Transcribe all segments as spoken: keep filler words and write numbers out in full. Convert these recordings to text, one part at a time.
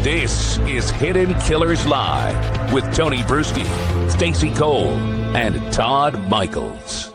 This is Hidden Killers Live with Tony Bruschi, Stacey Cole, and Todd Michaels.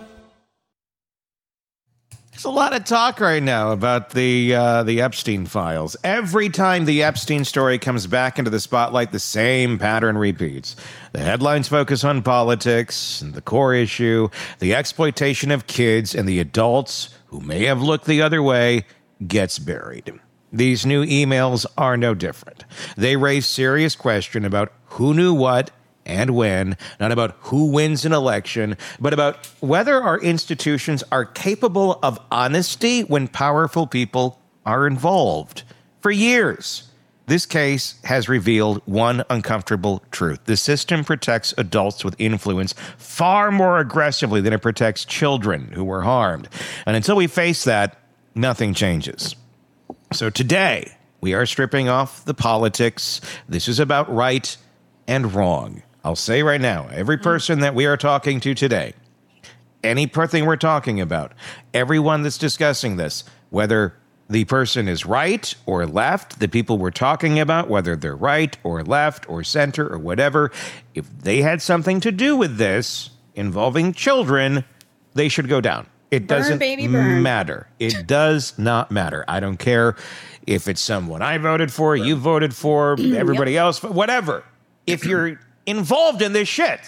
There's a lot of talk right now about the uh, the Epstein files. Every time the Epstein story comes back into the spotlight, the same pattern repeats. The headlines focus on politics and the core issue, the exploitation of kids, and the adults who may have looked the other way gets buried. These new emails are no different. They raise serious question about who knew what and when, not about who wins an election, but about whether our institutions are capable of honesty when powerful people are involved. For years, this case has revealed one uncomfortable truth. The system protects adults with influence far more aggressively than it protects children who were harmed. And until we face that, nothing changes. So today, we are stripping off the politics. This is about right and wrong. I'll say right now, every person that we are talking to today, any thing we're talking about, everyone that's discussing this, whether the person is right or left, the people we're talking about, whether they're right or left or center or whatever, if they had something to do with this involving children, they should go down. It burn, doesn't baby, burn. matter. It does not matter. I don't care if it's someone I voted for, you voted for, everybody Yep. else, whatever. If you're involved in this shit,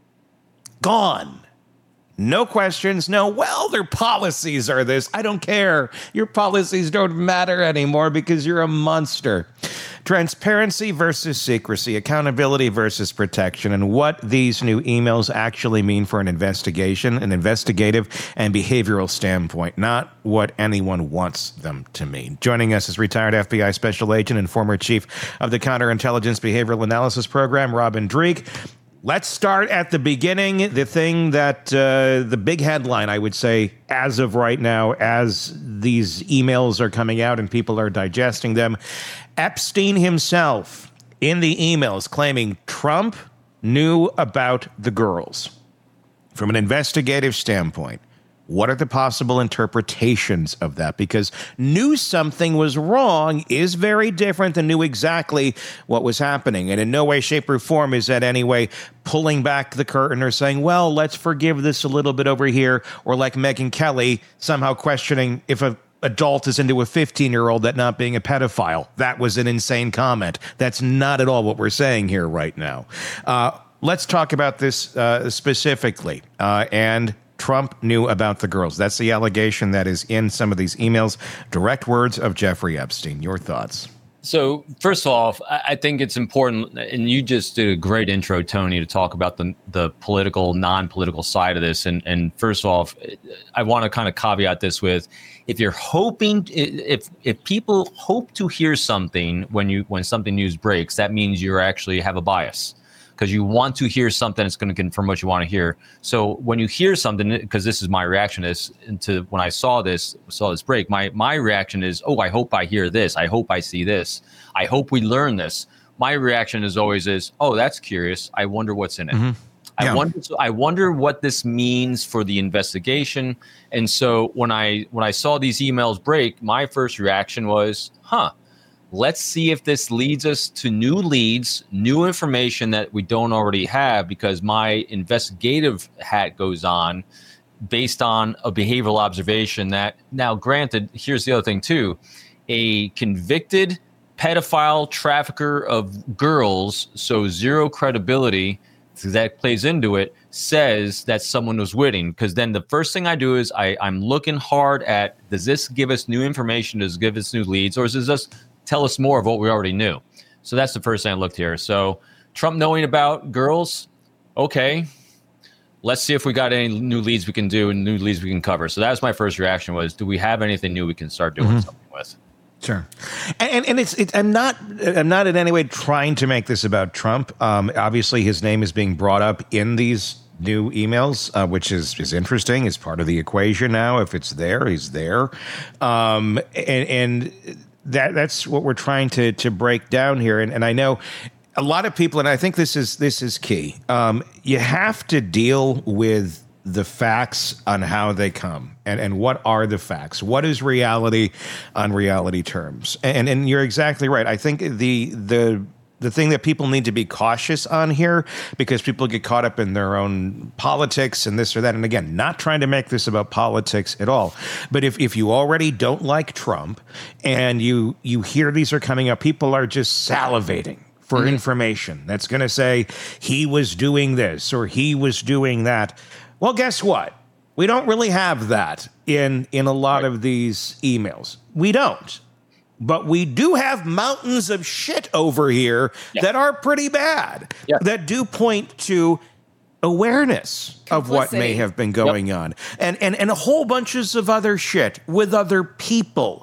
gone. No questions, no, well, their policies are this. I don't care. Your policies don't matter anymore because you're a monster. Transparency versus secrecy, accountability versus protection, and what these new emails actually mean for an investigation, an investigative and behavioral standpoint, not what anyone wants them to mean. Joining us is retired F B I Special Agent and former Chief of the Counterintelligence Behavioral Analysis Program, Robin Dreeke. Let's start at the beginning. The thing that, uh, the big headline, I would say, as of right now, as these emails are coming out and people are digesting them, Epstein himself in the emails claiming Trump knew about the girls. From an investigative standpoint, what are the possible interpretations of that? Because knew something was wrong is very different than knew exactly what was happening. And in no way, shape, or form is that anyway pulling back the curtain or saying, well, let's forgive this a little bit over here. Or like Megyn Kelly somehow questioning if a adult is into a fifteen-year-old, that not being a pedophile. That was an insane comment. That's not at all what we're saying here right now. Uh, let's talk about this uh, specifically. Uh, and Trump knew about the girls. That's the allegation that is in some of these emails. Direct words of Jeffrey Epstein. Your thoughts? So first off, I think it's important, and you just did a great intro, Tony, to talk about the the political, non-political side of this. And and first off, I want to kind of caveat this with, if you're hoping, if if people hope to hear something when you when something news breaks, that means you actually have a bias, because you want to hear something that's going to confirm what you want to hear. So when you hear something, because this is my reaction is to when I saw this, saw this break, my my reaction is, oh, I hope I hear this. I hope I see this. I hope we learn this. My reaction is always is, oh, that's curious. I wonder what's in it. Mm-hmm. Yeah. I wonder. I wonder what this means for the investigation. And so when I when I saw these emails break, my first reaction was, huh. Let's see if this leads us to new leads, new information that we don't already have, because my investigative hat goes on based on a behavioral observation that, now granted, here's the other thing too, a convicted pedophile trafficker of girls, so zero credibility, that plays into it, says that someone was winning. Because then the first thing I do is I, I'm looking hard at, does this give us new information? Does it give us new leads? Or is this just tell us more of what we already knew? So that's the first thing I looked here. So Trump knowing about girls, okay, let's see if we got any new leads we can do and new leads we can cover. So that was my first reaction was, do we have anything new we can start doing mm-hmm. something with? Sure. And, and, and it's, it's, I'm not, I'm not in any way trying to make this about Trump. Um, obviously his name is being brought up in these new emails, uh, which is, is interesting. It's part of the equation now. If it's there, he's there. Um, and, and that, that's what we're trying to, to break down here. And, and I know a lot of people, and I think this is, this is key. Um, you have to deal with the facts on how they come, and, and what are the facts? What is reality on reality terms? And and you're exactly right. I think the the the thing that people need to be cautious on here, because people get caught up in their own politics and this or that. And again, not trying to make this about politics at all. But if, if you already don't like Trump and you you hear these are coming up, people are just salivating for mm-hmm. information that's going to say he was doing this or he was doing that. Well, guess what? We don't really have that in, in a lot right. of these emails. We don't. But we do have mountains of shit over here yeah. that are pretty bad, yeah. that do point to awareness Complicity. of what may have been going yep. on. And, and, and a whole bunches of other shit with other people.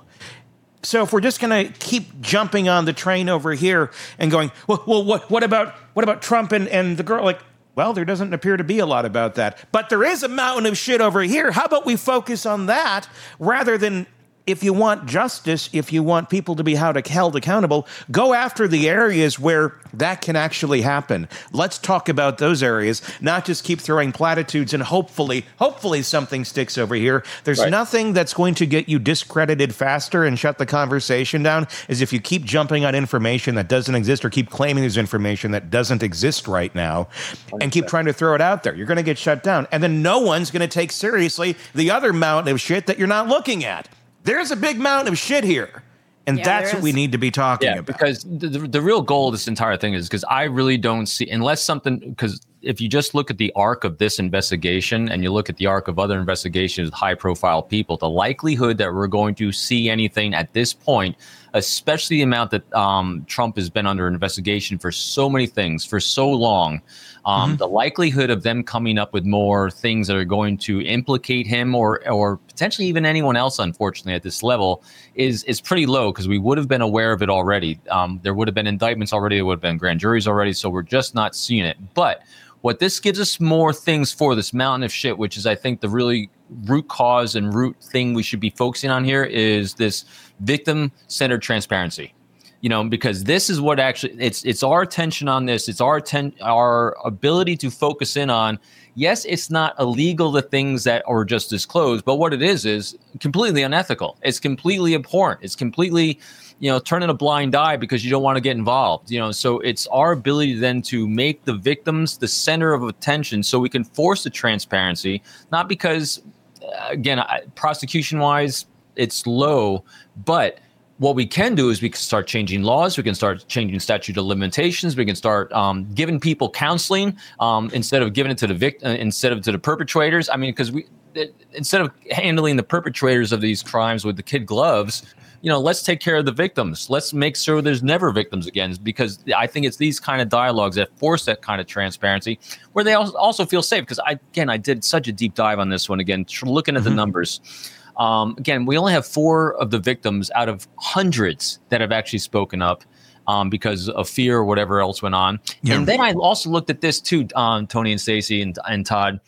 So if we're just going to keep jumping on the train over here and going, well, well what, what about what about Trump and, and the girl? Like, well, there doesn't appear to be a lot about that. But there is a mountain of shit over here. How about we focus on that rather than... If you want justice, if you want people to be held accountable, go after the areas where that can actually happen. Let's talk about those areas, not just keep throwing platitudes and hopefully, hopefully something sticks over here. There's right. nothing that's going to get you discredited faster and shut the conversation down as if you keep jumping on information that doesn't exist or keep claiming there's information that doesn't exist right now and keep trying to throw it out there. You're going to get shut down. And then no one's going to take seriously the other mountain of shit that you're not looking at. There's a big mountain of shit here. And yeah, that's what we need to be talking yeah, about. Because the, the, the real goal of this entire thing is because I really don't see, unless something, because if you just look at the arc of this investigation and you look at the arc of other investigations with high profile people, the likelihood that we're going to see anything at this point, especially the amount that um, Trump has been under investigation for so many things for so long, um, mm-hmm. the likelihood of them coming up with more things that are going to implicate him or or potentially even anyone else, unfortunately, at this level is is pretty low because we would have been aware of it already. Um, there would have been indictments already. There would have been grand juries already. So we're just not seeing it. But what this gives us more things for, this mountain of shit, which is, I think, the really root cause and root thing we should be focusing on here is this victim-centered transparency. You know, because this is what actually, it's it's our attention on this. It's our atten- our ability to focus in on, yes, it's not illegal, the things that are just disclosed, but what it is is completely unethical. It's completely abhorrent. It's completely, you know, turning a blind eye because you don't want to get involved. You know, so it's our ability then to make the victims the center of attention so we can force the transparency, not because, again, prosecution-wise, it's low, but what we can do is we can start changing laws. We can start changing statute of limitations. We can start um, giving people counseling um, instead of giving it to the vict- uh, instead of to the perpetrators. I mean, because we it, instead of handling the perpetrators of these crimes with the kid gloves, you know, let's take care of the victims. Let's make sure there's never victims again, because I think it's these kind of dialogues that force that kind of transparency, where they also feel safe. Because I, again, I did such a deep dive on this one again, looking at mm-hmm. the numbers. Um, again, we only have four of the victims out of hundreds that have actually spoken up um, because of fear or whatever else went on. Yeah. And then I also looked at this too, um, Tony and Stacey and, and Todd.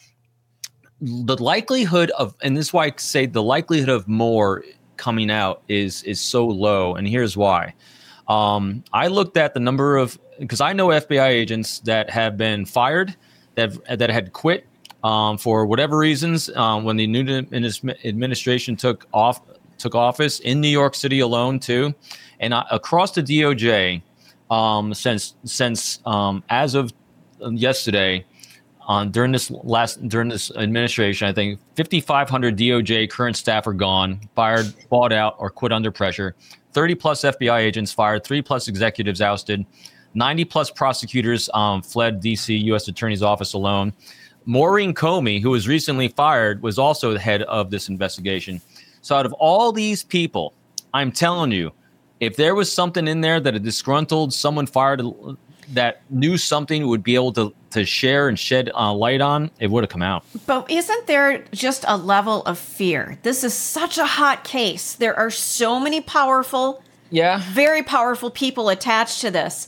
The likelihood of, and this is why I say the likelihood of more coming out is is so low. And here's why. Um, I looked at the number of, because I know F B I agents that have been fired, that that had quit. Um, for whatever reasons, um, when the new administration took off took office in New York City alone, too, and uh, across the D O J, um, since since um, as of yesterday, on during this last during this administration, I think fifty-five hundred D O J current staff are gone, fired, bought out, or quit under pressure. thirty plus F B I agents fired, three plus executives ousted, ninety plus prosecutors um, fled D C U S Attorney's Office alone. Maureen Comey, who was recently fired, was also the head of this investigation. So out of all these people, I'm telling you, if there was something in there that a disgruntled someone fired that knew something would be able to, to share and shed uh, light on, it would have come out. But isn't there just a level of fear? This is such a hot case. There are so many powerful, yeah, very powerful people attached to this.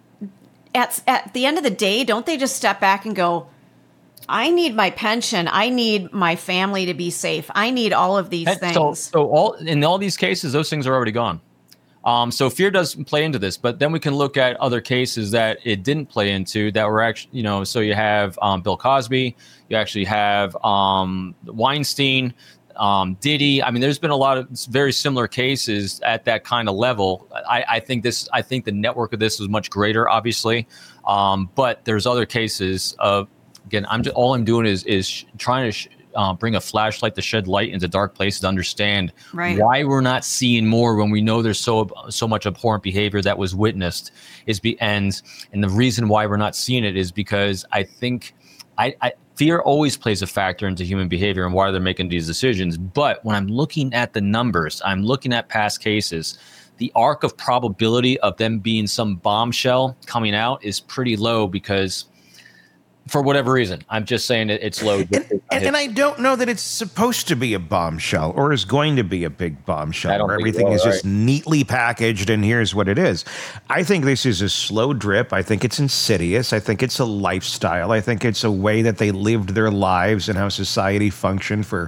At, at the end of the day, don't they just step back and go, I need my pension. I need my family to be safe. I need all of these and things. So, so all in all these cases, those things are already gone. Um, so fear does play into this, but then we can look at other cases that it didn't play into that were actually, you know, so you have um, Bill Cosby, you actually have um, Weinstein, um, Diddy. I mean, there's been a lot of very similar cases at that kind of level. I, I think this, I think the network of this was much greater, obviously, um, but there's other cases of, again, I'm just, all I'm doing is is sh- trying to. Sh- Uh, bring a flashlight to shed light into dark places to understand right. why we're not seeing more when we know there's so so much abhorrent behavior that was witnessed. Is be and and the reason why we're not seeing it is because I think I, I fear always plays a factor into human behavior and why they're making these decisions. But when I'm looking at the numbers, I'm looking at past cases. The arc of probability of them being some bombshell coming out is pretty low because. For whatever reason, I'm just saying it, it's low. And, and, and I don't know that it's supposed to be a bombshell or is going to be a big bombshell where everything so, is right. just neatly packaged and here's what it is. I think this is a slow drip. I think it's insidious. I think it's a lifestyle. I think it's a way that they lived their lives and how society functioned for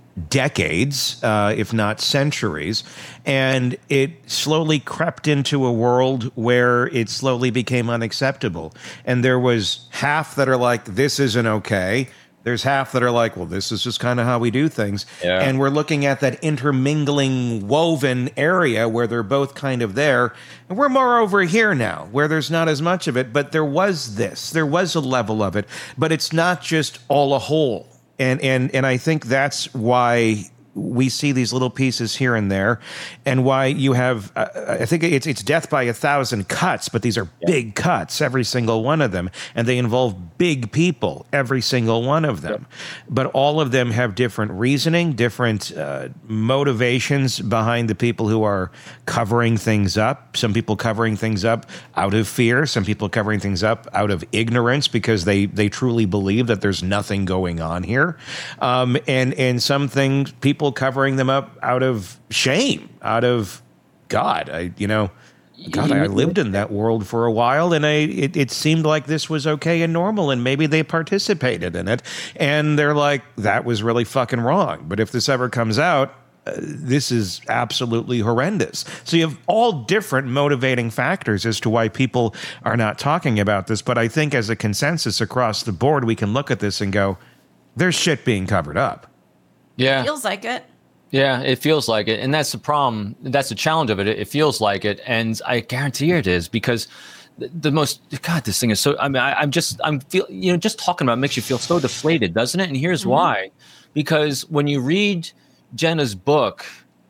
decades, uh, if not centuries. And it slowly crept into a world where it slowly became unacceptable. And there was half that are like, this isn't okay. There's half that are like, well, this is just kind of how we do things. Yeah. And we're looking at that intermingling, woven area where they're both kind of there. And we're more over here now, where there's not as much of it. But there was this. There was a level of it. But it's not just all a whole. And and and I think that's why we see these little pieces here and there, and why you have, uh, I think it's it's death by a thousand cuts, but these are yeah. big cuts, every single one of them, and they involve big people, every single one of them. Yeah. But all of them have different reasoning, different uh, motivations behind the people who are covering things up. Some people covering things up out of fear, some people covering things up out of ignorance because they, they truly believe that there's nothing going on here. Um, and, and some things, people covering them up out of shame, out of God, I, you know, God, I lived in that world for a while, and I, it, it seemed like this was okay and normal, and maybe they participated in it, and they're like, that was really fucking wrong. But if this ever comes out, uh, this is absolutely horrendous. So you have all different motivating factors as to why people are not talking about this. But I think as a consensus across the board, we can look at this and go, there's shit being covered up. Yeah. Feels like it. Yeah, it feels like it. And that's the problem. That's the challenge of it. It feels like it. And I guarantee it is because the, the most, God, this thing is so, I mean, I, I'm just, I'm feel, you know, just talking about it makes you feel so deflated, doesn't it? And here's mm-hmm. why. Because when you read Jenna's book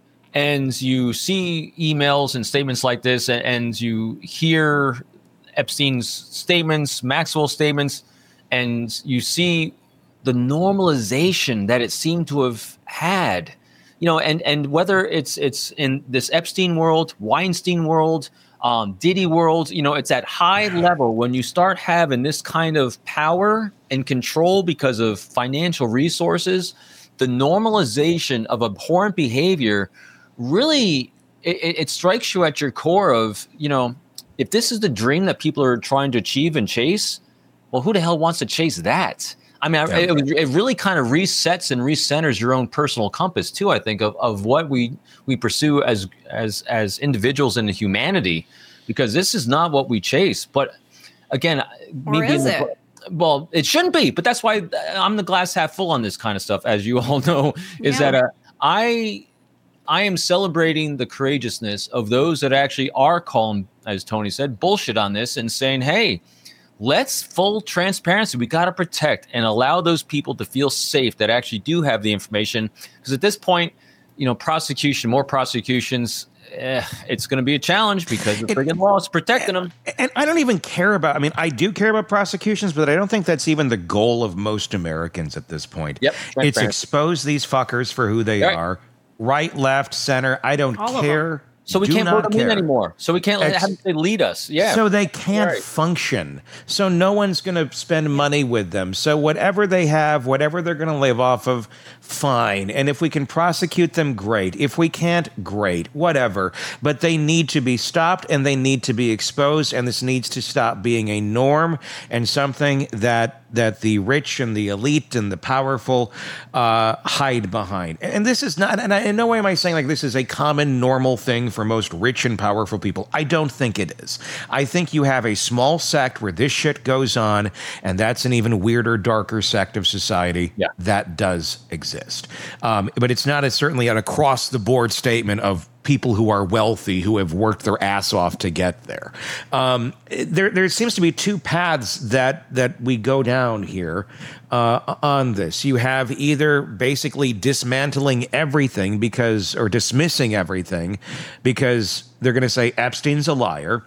and you see emails and statements like this, and, and you hear Epstein's statements, Maxwell's statements, and you see the normalization that it seemed to have had, you know, and, and whether it's it's in this Epstein world, Weinstein world, um, Diddy world, you know, it's at high level when you start having this kind of power and control because of financial resources, the normalization of abhorrent behavior really, it, it strikes you at your core of, you know, if this is the dream that people are trying to achieve and chase, well, who the hell wants to chase that? I mean, yeah. it, it really kind of resets and recenters your own personal compass too. I think of, of what we we pursue as as as individuals in humanity, because this is not what we chase. But again, or is it? The, well, it shouldn't be. But that's why I'm the glass half full on this kind of stuff, as you all know. Is yeah. that uh, I I am celebrating the courageousness of those that actually are calling, as Tony said, bullshit on this and saying, hey, let's full transparency. We got to protect and allow those people to feel safe that actually do have the information. Because at this point, you know, prosecution, more prosecutions, eh, it's going to be a challenge because the friggin' law is protecting them. And I don't even care about, I mean, I do care about prosecutions, but I don't think that's even the goal of most Americans at this point. Yep. It's expose these fuckers for who they right. are. Right, left, center. I don't All care. So we Do can't vote them care. in anymore. So we can't let have they lead us. Yeah. So they can't right. function. So no one's going to spend money with them. So whatever they have, whatever they're going to live off of, fine. And if we can prosecute them, great. If we can't, great. Whatever. But they need to be stopped and they need to be exposed. And this needs to stop being a norm and something that that the rich and the elite and the powerful uh, hide behind. And this is not, and I, in no way am I saying like this is a common, normal thing for most rich and powerful people. I don't think it is. I think you have a small sect where this shit goes on, and that's an even weirder, darker sect of society yeah. that does exist. Um, but it's not a, certainly an across-the-board statement of people who are wealthy, who have worked their ass off to get there. Um, there, there seems to be two paths that that we go down here uh, on this. You have either basically dismantling everything because, or dismissing everything because they're going to say Epstein's a liar.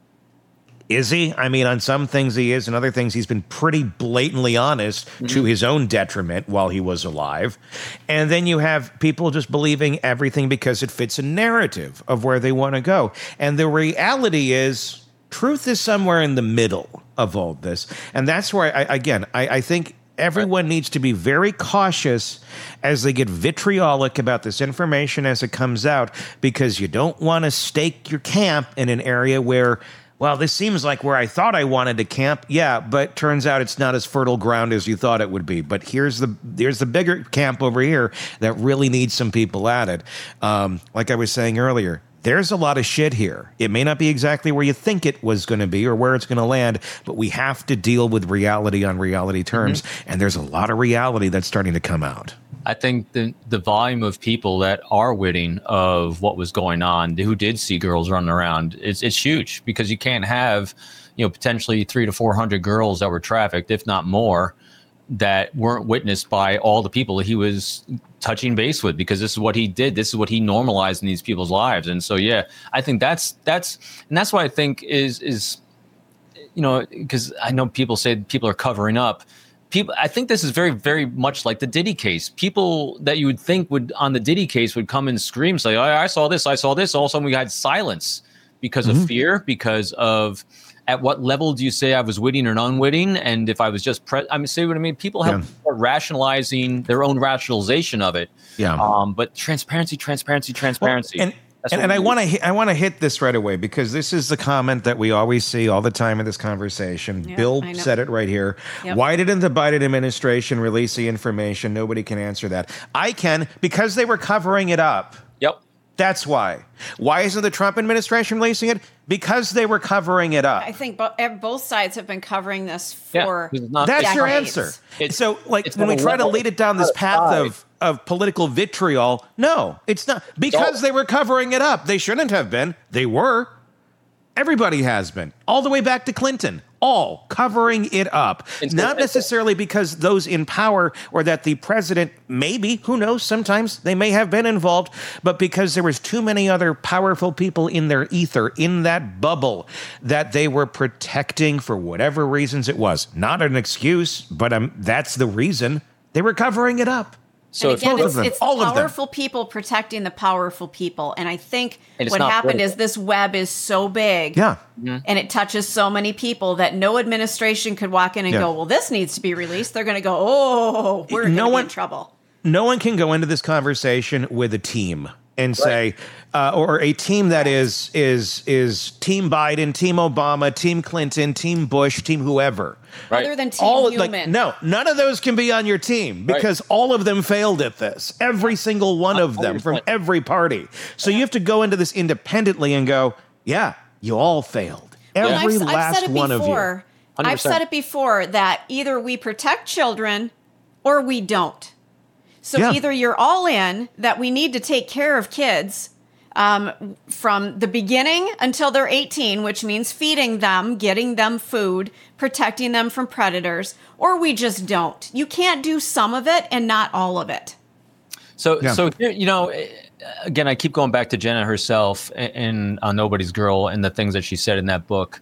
Is he? I mean, on some things he is, and other things he's been pretty blatantly honest mm-hmm. to his own detriment while he was alive. And then you have people just believing everything because it fits a narrative of where they want to go. And the reality is, truth is somewhere in the middle of all this. And that's where, I, again, I, I think everyone needs to be very cautious as they get vitriolic about this information as it comes out, because you don't want to stake your camp in an area where, well, this seems like where I thought I wanted to camp. Yeah, but turns out it's not as fertile ground as you thought it would be. But here's the here's the bigger camp over here that really needs some people at it. Um, like I was saying earlier, there's a lot of shit here. It may not be exactly where you think it was going to be or where it's going to land, but we have to deal with reality on reality terms. Mm-hmm. And there's a lot of reality that's starting to come out. I think the the volume of people that are witting of what was going on, who did see girls running around, it's it's huge, because you can't have, you know, potentially three to four hundred girls that were trafficked, if not more, that weren't witnessed by all the people that he was touching base with, because this is what he did. This is what he normalized in these people's lives. And so, yeah, I think that's that's and that's what I think is is, you know, because I know people say people are covering up. People, I think this is very, very much like the Diddy case. People that you would think would, on the Diddy case, would come and scream, say, oh, I saw this, I saw this. All of a sudden we had silence because mm-hmm. of fear, because of at what level do you say I was witting or unwitting? And if I was just, pre- I mean, see what I mean? People have yeah. rationalizing their own rationalization of it. Yeah. Um, but transparency, transparency, transparency. Well, and- And, and I want to I want to hit this right away, because this is the comment that we always see all the time in this conversation. Yep, Bill said it right here. Yep. Why didn't the Biden administration release the information? Nobody can answer that. I can, because they were covering it up. Yep. That's why. Why isn't the Trump administration releasing it? Because they were covering it up. I think bo- both sides have been covering this for yeah, not, That's decades. your answer. It's, so, like, it's when we try level. to lead it down this path side. of of political vitriol, no, it's not. Because they were covering it up. They shouldn't have been. They were. Everybody has been. All the way back to Clinton. All covering it up. It's not necessarily because those in power or that the president, maybe, who knows, sometimes they may have been involved, but because there was too many other powerful people in their ether, in that bubble, that they were protecting for whatever reasons it was. Not an excuse, but um, that's the reason. They were covering it up. So and again, it's, it's, them, it's all powerful people protecting the powerful people. And I think and what happened political. is this web is so big yeah. mm-hmm. and it touches so many people that no administration could walk in and yeah. go, well, this needs to be released. They're going to go, oh, we're no going to one, be in trouble. No one can go into this conversation with a team and say, right. uh, or a team that is is is Team Biden, Team Obama, Team Clinton, Team Bush, Team whoever. Right. Other than Team all, Human. Like, no, none of those can be on your team, because right. all of them failed at this. Every single one of them from every party. So you have to go into this independently and go, yeah, you all failed. Every well, I've, last I've said it one before. of you. one hundred percent. I've said it before that either we protect children or we don't. So yeah. either you're all in that we need to take care of kids um, from the beginning until they're eighteen, which means feeding them, getting them food, protecting them from predators, or we just don't. You can't do some of it and not all of it. So, yeah. so you know, again, I keep going back to Jenna herself in uh, Nobody's Girl and the things that she said in that book.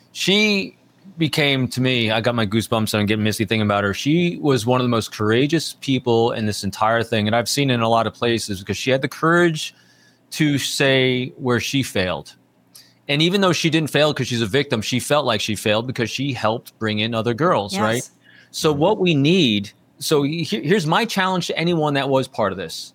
She became, to me, I got my goosebumps and I'm getting misty thinking about her. She was one of the most courageous people in this entire thing. And I've seen it in a lot of places, because she had the courage to say where she failed. And even though she didn't fail because she's a victim, she felt like she failed because she helped bring in other girls, yes. right? So what we need, so here, here's my challenge to anyone that was part of this.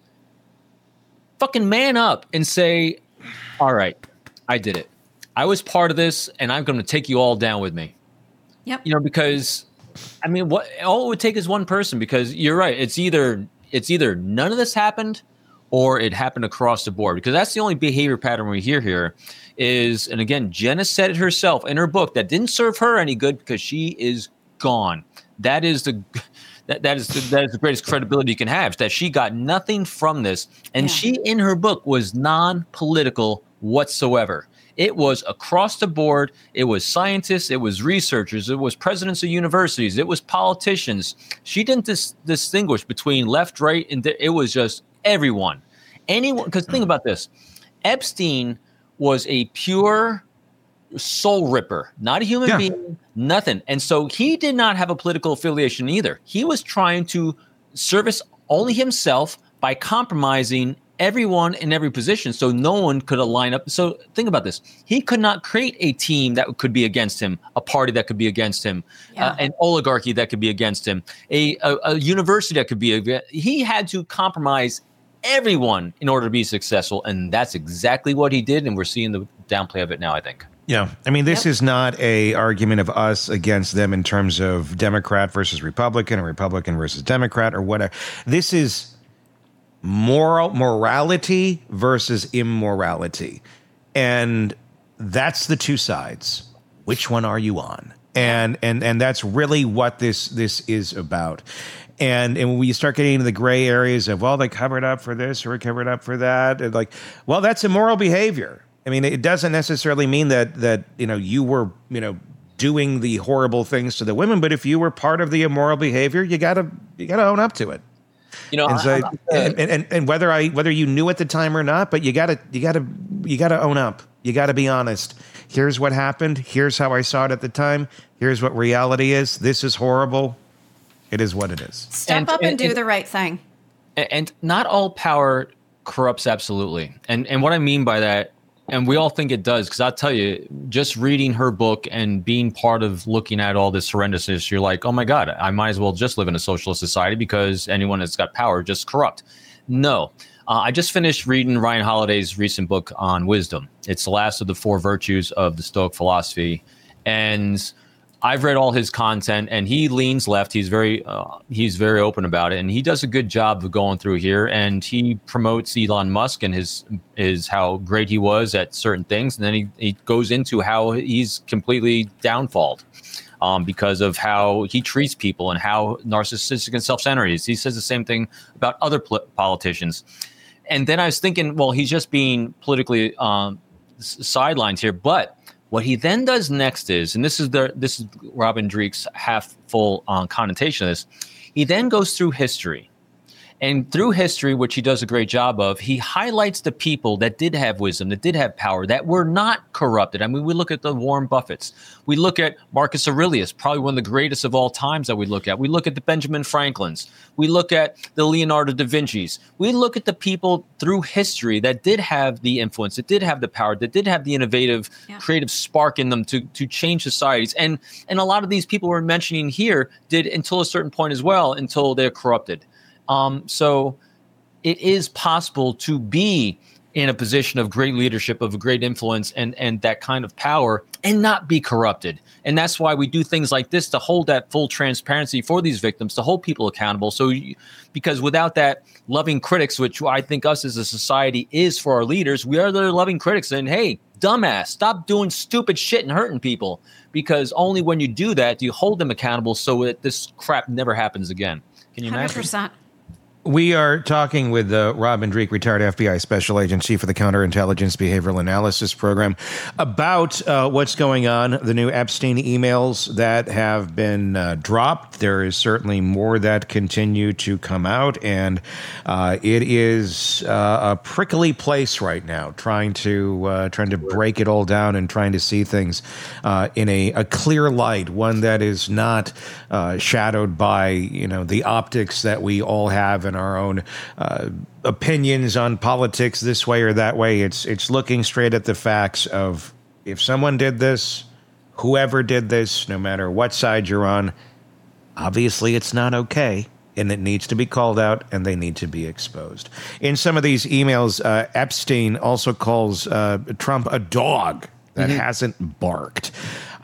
Fucking man up and say, all right, I did it. I was part of this and I'm going to take you all down with me. Yep. You know, because I mean, what all it would take is one person, because you're right. It's either it's either none of this happened or it happened across the board, because that's the only behavior pattern we hear here is, and again, Jenna said it herself in her book, that didn't serve her any good because she is gone. That is the that, that is the, that is the greatest credibility you can have, is that she got nothing from this. And yeah. she, in her book, was non-political whatsoever. It was across the board. It was scientists. It was researchers. It was presidents of universities. It was politicians. She didn't dis- distinguish between left, right, and th- it was just everyone. Anyone, because think about this. Epstein was a pure soul ripper, not a human yeah. being, nothing. And so he did not have a political affiliation either. He was trying to service only himself by compromising everyone in every position, so no one could align up. So think about this. He could not create a team that could be against him, a party that could be against him, yeah. uh, an oligarchy that could be against him, a, a, a university that could be against. He had to compromise everyone in order to be successful, and that's exactly what he did, and we're seeing the downplay of it now, I think. Yeah, I mean, this yep. is not a argument of us against them in terms of Democrat versus Republican or Republican versus Democrat or whatever. This is moral morality versus immorality, and that's the two sides. Which one are you on? And and and that's really what this this is about. And and when you start getting into the gray areas of, well, they covered up for this or covered up for that, and like, well, that's immoral behavior. I mean, it doesn't necessarily mean that that you know you were you know doing the horrible things to the women, but if you were part of the immoral behavior, you gotta you gotta own up to it. You know, and, so, I, I, and, and and whether I whether you knew at the time or not, but you gotta you gotta you gotta own up. You gotta be honest. Here's what happened. Here's how I saw it at the time. Here's what reality is. This is horrible. It is what it is. Step and, up and, and do and, the right thing. And not all power corrupts absolutely. And and what I mean by that, and we all think it does, because I'll tell you, just reading her book and being part of looking at all this horrendousness, you're like, oh my God, I might as well just live in a socialist society because anyone that's got power just corrupt. No. Uh, I just finished reading Ryan Holiday's recent book on wisdom. It's the last of the four virtues of the Stoic philosophy. And I've read all his content, and he leans left. He's very uh, he's very open about it, and he does a good job of going through here. And he promotes Elon Musk and his is how great he was at certain things, and then he, he goes into how he's completely downfalled um, because of how he treats people and how narcissistic and self-centered he is. He says the same thing about other pol- politicians. And then I was thinking, well, he's just being politically um, sidelined here, but what he then does next is, and this is the this is Robin Dreeck's half full uh, connotation of this, he then goes through history. And through history, which he does a great job of, he highlights the people that did have wisdom, that did have power, that were not corrupted. I mean, we look at the Warren Buffetts. We look at Marcus Aurelius, probably one of the greatest of all times that we look at. We look at the Benjamin Franklins. We look at the Leonardo da Vinci's. We look at the people through history that did have the influence, that did have the power, that did have the innovative, yeah. creative spark in them to, to change societies. And, and a lot of these people we're mentioning here did until a certain point as well, until they're corrupted. Um, so it is possible to be in a position of great leadership, of great influence, and, and that kind of power, and not be corrupted. And that's why we do things like this, to hold that full transparency for these victims, to hold people accountable. So, you, because without that loving critics, which I think us as a society is for our leaders, we are their loving critics. And hey, dumbass, stop doing stupid shit and hurting people, because only when you do that do you hold them accountable so that this crap never happens again. Can you imagine? one hundred percent. We are talking with uh, Robin Dreeck, retired F B I Special Agent, Chief of the Counterintelligence Behavioral Analysis Program, about uh, what's going on, the new Epstein emails that have been uh, dropped. There is certainly more that continue to come out, and uh, it is uh, a prickly place right now, trying to uh, trying to break it all down and trying to see things uh, in a, a clear light, one that is not uh, shadowed by, you know, the optics that we all have in our own uh, opinions on politics this way or that way. It's it's looking straight at the facts of, if someone did this, whoever did this, no matter what side you're on, obviously it's not okay, and it needs to be called out, and they need to be exposed. In some of these emails, uh, Epstein also calls uh, Trump a dog that mm-hmm. hasn't barked.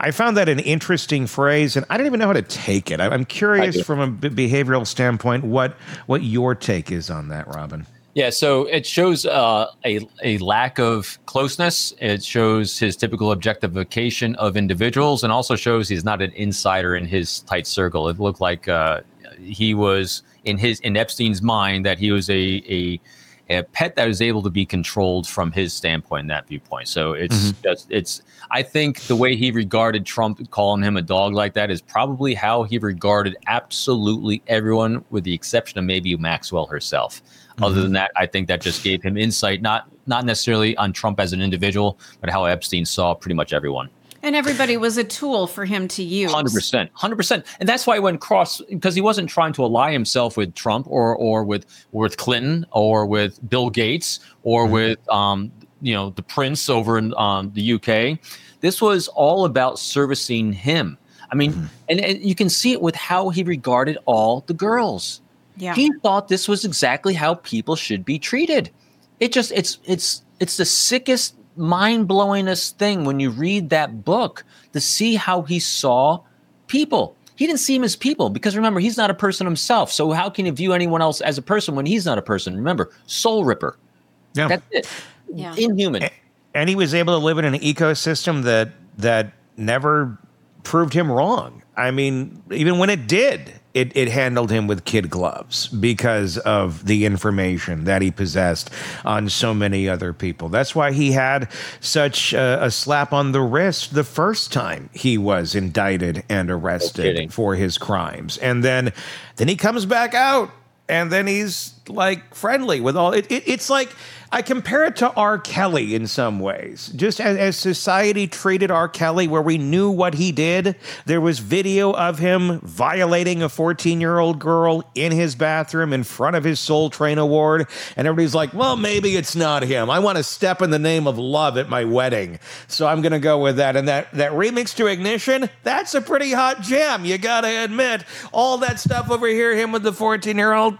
I found that an interesting phrase, and I don't even know how to take it. I- I'm curious from a b- behavioral standpoint what what your take is on that, Robin. Yeah, so it shows uh, a a lack of closeness. It shows his typical objectification of individuals, and also shows he's not an insider in his tight circle. It looked like uh, he was in his in Epstein's mind that he was a a a pet that was able to be controlled from his standpoint, in that viewpoint. So it's mm-hmm. just, it's, I think the way he regarded Trump, calling him a dog like that, is probably how he regarded absolutely everyone, with the exception of maybe Maxwell herself. Mm-hmm. Other than that, I think that just gave him insight, not, not necessarily on Trump as an individual, but how Epstein saw pretty much everyone. And everybody was a tool for him to use. one hundred percent. one hundred percent. And that's why he went cross, because he wasn't trying to ally himself with Trump or or with with Clinton or with Bill Gates or mm-hmm. with um you know the prince over in um, the U K. This was all about servicing him. I mean, mm-hmm. and, and you can see it with how he regarded all the girls. Yeah. He thought this was exactly how people should be treated. It just it's it's it's the sickest, mind-blowingest thing when you read that book to see how he saw people. He didn't see him as people, because remember, he's not a person himself. So how can you view anyone else as a person when he's not a person? Remember, soul ripper. Yeah. That's it. Yeah. Inhuman. And he was able to live in an ecosystem that that never proved him wrong. I mean, even when it did, it, it handled him with kid gloves because of the information that he possessed on so many other people. That's why he had such a, a slap on the wrist the first time he was indicted and arrested No for his crimes. And then, then he comes back out, and then he's like friendly with all it, it it's like, I compare it to R. Kelly in some ways. Just as, as society treated R. Kelly, where we knew what he did. There was video of him violating a fourteen-year-old girl in his bathroom in front of his Soul Train award. And everybody's like, well, maybe it's not him. I want to step in the name of love at my wedding, so I'm going to go with that. And that, that remix to Ignition, that's a pretty hot jam, you got to admit. All that stuff over here, him with the fourteen-year-old...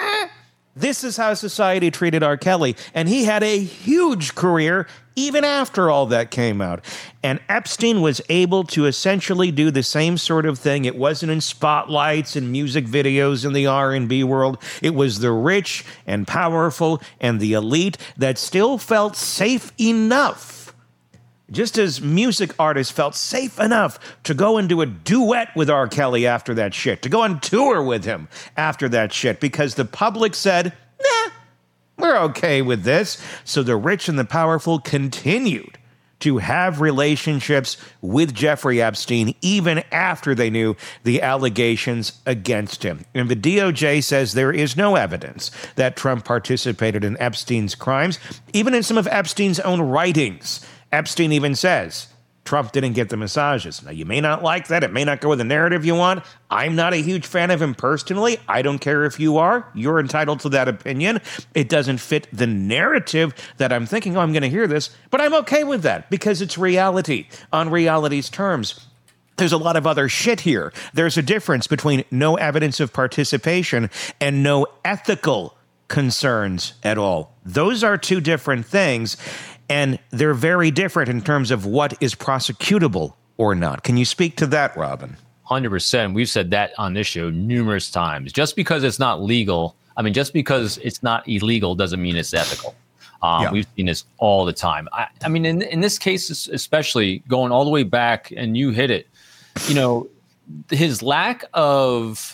This is how society treated R. Kelly, and he had a huge career even after all that came out. And Epstein was able to essentially do the same sort of thing. It wasn't in spotlights and music videos in the R and B world. It was the rich and powerful and the elite that still felt safe enough, just as music artists felt safe enough to go and do a duet with R. Kelly after that shit, to go on tour with him after that shit, because the public said, nah, we're okay with this. So the rich and the powerful continued to have relationships with Jeffrey Epstein even after they knew the allegations against him. And the D O J says there is no evidence that Trump participated in Epstein's crimes, even in some of Epstein's own writings. Epstein even says Trump didn't get the massages. Now, you may not like that. It may not go with the narrative you want. I'm not a huge fan of him personally. I don't care if you are. You're entitled to that opinion. It doesn't fit the narrative that I'm thinking, oh, I'm going to hear this. But I'm okay with that because it's reality on reality's terms. There's a lot of other shit here. There's a difference between no evidence of participation and no ethical concerns at all. Those are two different things. And they're very different in terms of what is prosecutable or not. Can you speak to that, Robin? one hundred percent. We've said that on this show numerous times. Just because it's not legal, I mean, just because it's not illegal doesn't mean it's ethical. Um, yeah. We've seen this all the time. I, I mean, in, in this case, especially going all the way back, and you hit it, you know, his lack of...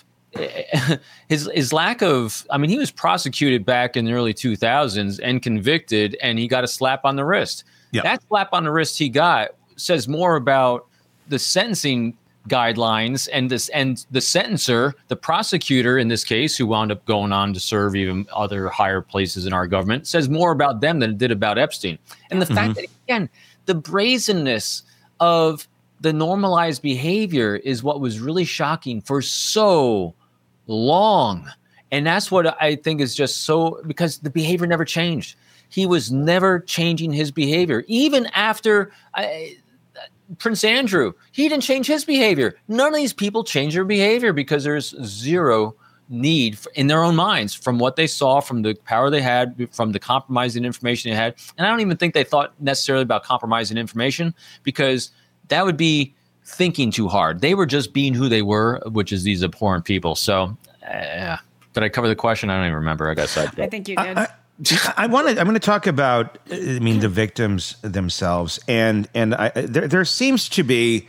His his lack of, I mean, he was prosecuted back in the early two thousands and convicted, and he got a slap on the wrist. Yep. That slap on the wrist he got says more about the sentencing guidelines and this and the sentencer, the prosecutor in this case, who wound up going on to serve even other higher places in our government, says more about them than it did about Epstein. And the mm-hmm. fact that, again, the brazenness of the normalized behavior is what was really shocking for so long. And that's what I think is just so, because the behavior never changed. He was never changing his behavior. Even after I, Prince Andrew, he didn't change his behavior. None of these people change their behavior because there's zero need for, in their own minds, from what they saw, from the power they had, from the compromising information they had. And I don't even think they thought necessarily about compromising information, because that would be thinking too hard. They were just being who they were, which is these abhorrent people. So, uh, did I cover the question? I don't even remember. I guess I, I think you did. I, I, I want to. I'm going to talk about. I mean, the victims themselves, and and I, there there seems to be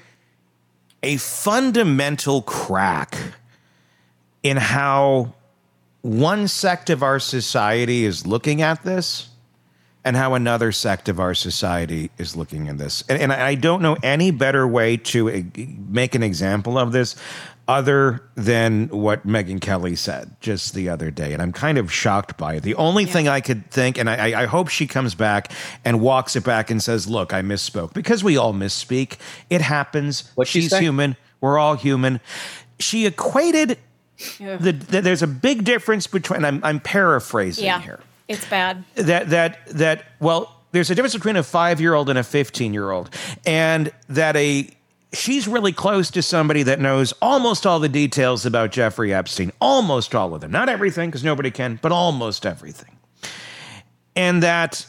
a fundamental crack in how one sect of our society is looking at this, and how another sect of our society is looking at this. And, and I don't know any better way to uh, make an example of this other than what Megyn Kelly said just the other day. And I'm kind of shocked by it. The only yeah. thing I could think, and I, I hope she comes back and walks it back and says, look, I misspoke. Because we all misspeak. It happens. What'd she She's say? human. We're all human. She equated, yeah. the, the, there's a big difference between, I'm, I'm paraphrasing yeah, here. It's bad. That, that, that, well, there's a difference between a five-year-old and a fifteen-year-old. And that a, she's really close to somebody that knows almost all the details about Jeffrey Epstein. Almost all of them. Not everything, because nobody can, but almost everything. And that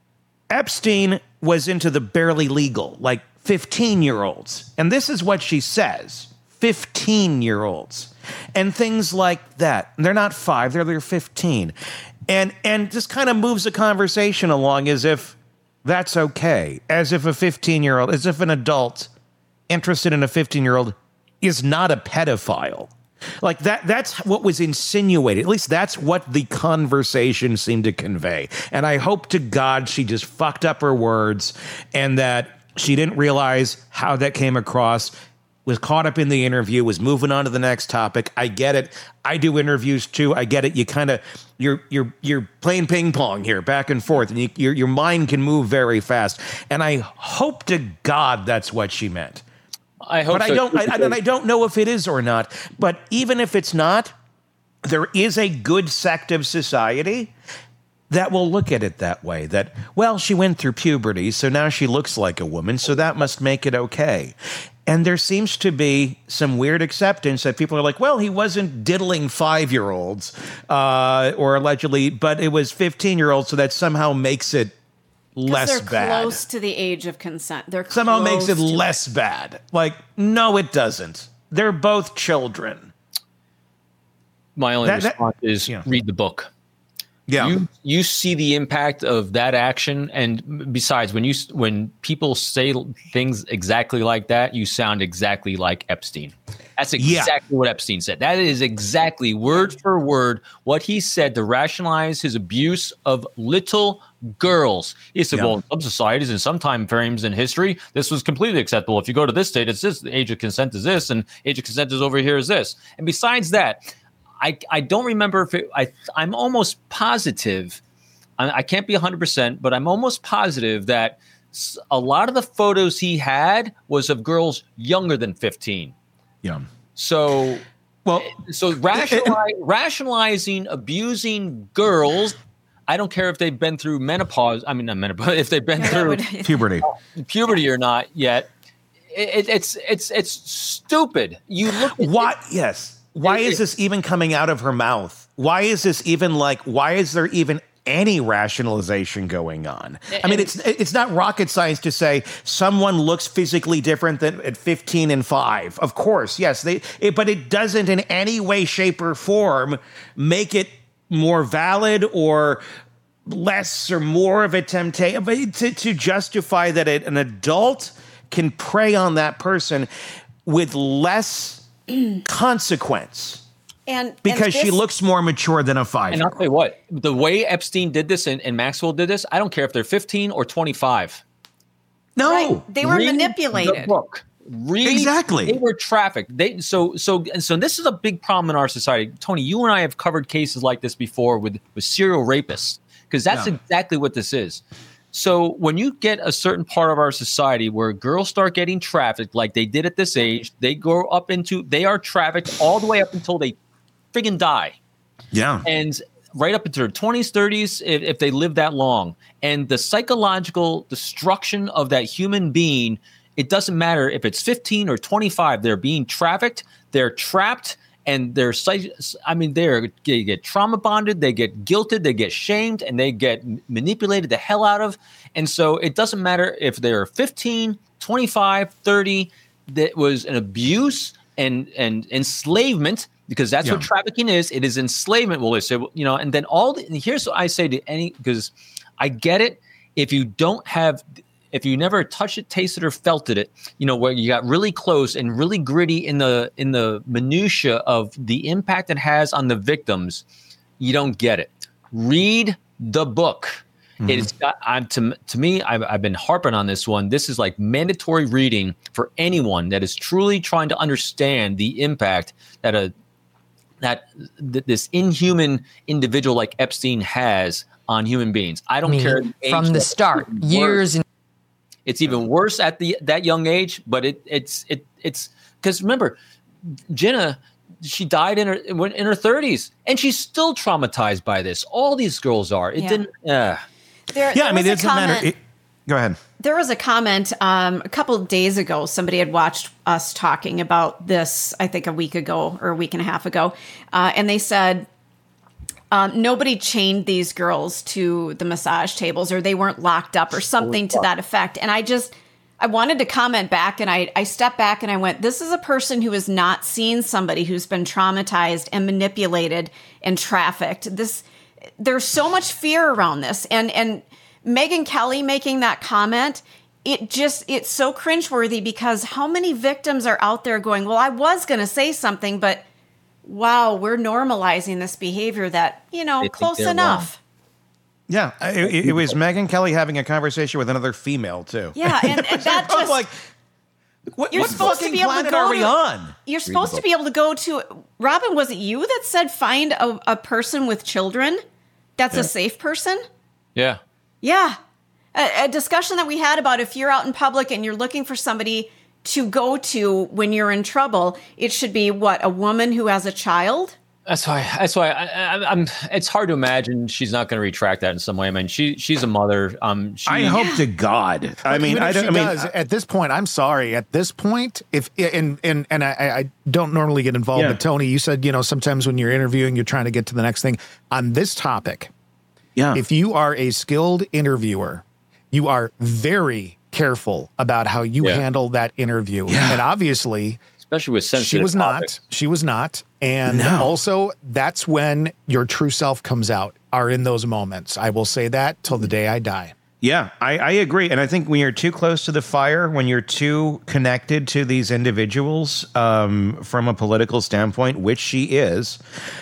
Epstein was into the barely legal, like fifteen-year-olds. And this is what she says. fifteen-year-olds. And things like that. They're not five, they're, they're fifteen. And and just kind of moves the conversation along as if that's okay. As if a fifteen-year-old, as if an adult interested in a fifteen-year-old is not a pedophile. Like that, that's what was insinuated. At least that's what the conversation seemed to convey. And I hope to God she just fucked up her words and that she didn't realize how that came across, was caught up in the interview, was moving on to the next topic. I get it. I do interviews too. I get it. You kind of, you're you're you're playing ping pong here, back and forth, and you, your your mind can move very fast. And I hope to God that's what she meant. I hope, but so. I don't. I, and I don't know if it is or not. But even if it's not, there is a good sect of society that will look at it that way. That, well, she went through puberty, so now she looks like a woman, so that must make it okay. And there seems to be some weird acceptance that people are like, well, he wasn't diddling five-year-olds uh, or allegedly, but it was fifteen-year-olds, so that somehow makes it less they're bad. Close to the age of consent. They're Somehow close makes it to less bad. Like, no, it doesn't. They're both children. My only That- that- response is yeah. read the book. Yeah. You you see the impact of that action, and besides, when you when people say things exactly like that, you sound exactly like Epstein. That's exactly Yeah. what Epstein said. That is exactly word for word what he said to rationalize his abuse of little girls. He said, Yeah. well, in some societies and some time frames in history, this was completely acceptable. If you go to this state, it's this. The age of consent is this, and age of consent is over here is this. And besides that, I, I don't remember if it, I, I'm almost positive, I, I can't be one hundred percent, but I'm almost positive that s- a lot of the photos he had was of girls younger than fifteen. Yeah. So, Well, so rationali- rationalizing, abusing girls, I don't care if they've been through menopause. I mean, not menopause, if they've been Yeah, that through would- puberty. puberty or not yet. It, it, it's it's it's stupid. You look at Why? Yes. Why is this even coming out of her mouth? Why is this even like, why is there even any rationalization going on? I mean, it's it's not rocket science to say someone looks physically different than at fifteen and five. Of course, yes, they, it, but it doesn't in any way, shape, or form make it more valid or less or more of a temptation to, to justify that it, an adult can prey on that person with less consequence and because and she this- looks more mature than a And I'll five-year-old. tell you what, the way Epstein did this and, and Maxwell did this, I don't care if they're fifteen or twenty-five. No, Right. They were Read manipulated. The book. Read, Exactly. They were trafficked. They so so and so this is a big problem in our society. Tony, you and I have covered cases like this before with, with serial rapists, because that's Yeah. exactly what this is. So when you get a certain part of our society where girls start getting trafficked like they did at this age, they go up into they are trafficked all the way up until they friggin' die. Yeah. And right up into their twenties, thirties, if, if they live that long. And the psychological destruction of that human being, it doesn't matter if it's fifteen or twenty-five, they're being trafficked, they're trapped, and they're, psych- I mean, they're, they get trauma bonded, they get guilted, they get shamed, and they get manipulated the hell out of. And so it doesn't matter if they're fifteen, twenty-five, thirty, that was an abuse and and enslavement, because that's Yeah. what trafficking is. It is enslavement. Well, they say, you know, and then all the, and here's what I say to any, because I get it. If you don't have, if you never touched it, tasted, or felt it, you know, where you got really close and really gritty in the in the minutia of the impact it has on the victims, you don't get it. Read the book. Mm-hmm. It's got, I'm to to me. I've, I've been harping on this one. This is like mandatory reading for anyone that is truly trying to understand the impact that a that th- this inhuman individual like Epstein has on human beings. I don't I mean, care the age, from the start, years and it's even worse at the that young age. But it it's it it's because remember, Jenna, she died in her in her thirties, and she's still traumatized by this. All these girls are. It Yeah. didn't. Uh, There, Yeah, there I mean, was a it doesn't matter. comment- It, go ahead. There was a comment um, a couple of days ago. Somebody had watched us talking about this, I think a week ago or a week and a half ago. Uh, and they said um, nobody chained these girls to the massage tables, or they weren't locked up or something to that effect. And I just, I wanted to comment back, and I, I stepped back and I went, this is a person who has not seen somebody who's been traumatized and manipulated and trafficked. This, there's so much fear around this. And, and, Megyn Kelly making that comment, it just, it's so cringeworthy, because how many victims are out there going, well, I was going to say something, but wow, we're normalizing this behavior that, you know, think close they're enough. Yeah, it, it was Megyn Kelly having a conversation with another female too. Yeah. And, and that I was just, like, what, you're what supposed to fucking be able to planet go are we to- on? you're supposed to be able to go to, Robin, was it you that said find a, a person with children that's a safe person? yeah. Yeah. A, a discussion that we had about if you're out in public and you're looking for somebody to go to when you're in trouble, it should be what, a woman who has a child? That's why. That's why I, I, I'm. It's hard to imagine she's not going to retract that in some way. I mean, she she's a mother. Um, she, I hope to God. I mean, Even I if don't. she I mean, does, at this point, I'm sorry. At this point, if and and and I, I don't normally get involved, Yeah. but Tony, you said, you know, sometimes when you're interviewing, you're trying to get to the next thing on this topic. yeah. If you are a skilled interviewer, you are very careful about how you Yeah. handle that interview, Yeah. and obviously, especially with sensitive she was topics. not. She was not. And No. also, that's when your true self comes out, are in those moments. I will say that till the day I die. Yeah, I, I agree. And I think when you're too close to the fire, when you're too connected to these individuals um, from a political standpoint, which she is,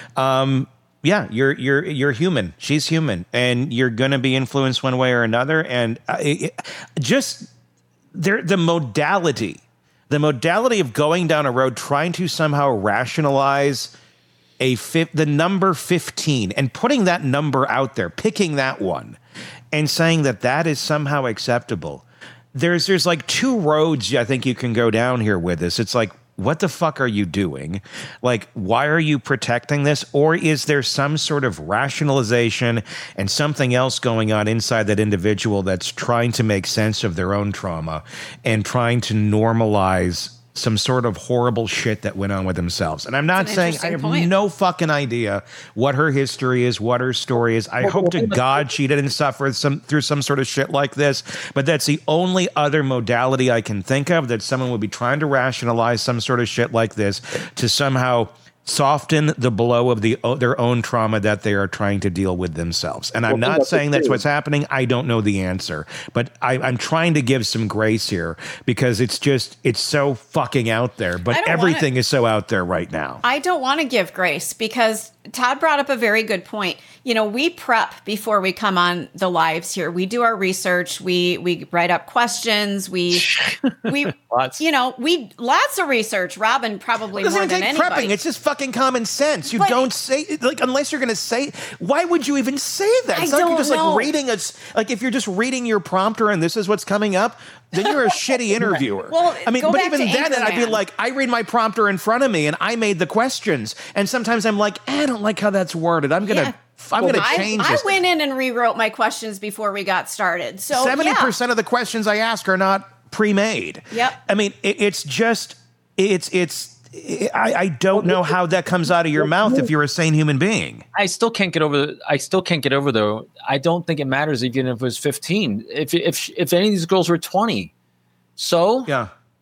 um, yeah, you're you're you're human. She's human, and you're going to be influenced one way or another. And uh, it, it- just there, the modality, the modality of going down a road trying to somehow rationalize a fif- the number fifteen and putting that number out there, picking that one and saying that that is somehow acceptable. There's there's like two roads I think you can go down here with this. It's like, what the fuck are you doing? Like, why are you protecting this? Or is there some sort of rationalization and something else going on inside that individual that's trying to make sense of their own trauma and trying to normalize some sort of horrible shit that went on with themselves? And I'm not That's an saying I interesting have point. no fucking idea what her history is, what her story is. I hope to God she didn't suffer some through some sort of shit like this. But that's the only other modality I can think of that someone would be trying to rationalize some sort of shit like this to somehow soften the blow of the their own trauma that they are trying to deal with themselves. And I'm not saying that's what's happening. I don't know the answer, but I, I'm trying to give some grace here because it's just it's so fucking out there. But I don't everything wanna- is so out there right now. I don't want to give grace, because Todd brought up a very good point. You know, we prep before we come on the lives here. We do our research. We we write up questions. We we Lots. you know, we lots of research. Robin probably It doesn't more than take anybody. prepping. It's just fucking common sense. You But- don't say like unless you're going to say. Why would you even say that? I It's not like you're don't just know. like reading a like if you're just reading your prompter and this is what's coming up, then you're a shitty interviewer. Well, I mean, go but back even to then, I'd be Anchorman. like, I read my prompter in front of me and I made the questions, and sometimes I'm like, eh, I don't like how that's worded. I'm gonna. Yeah. I'm going to I, change I this. went in and rewrote my questions before we got started. So Seventy yeah. percent of the questions I ask are not pre-made. Yep. I mean, it, it's just it's it's. I, I don't know how that comes out of your mouth if you're a sane human being. I still can't get over. The, I still can't get over though. I don't think it matters even if it was fifteen. If if if any of these girls were twenty, so Yeah.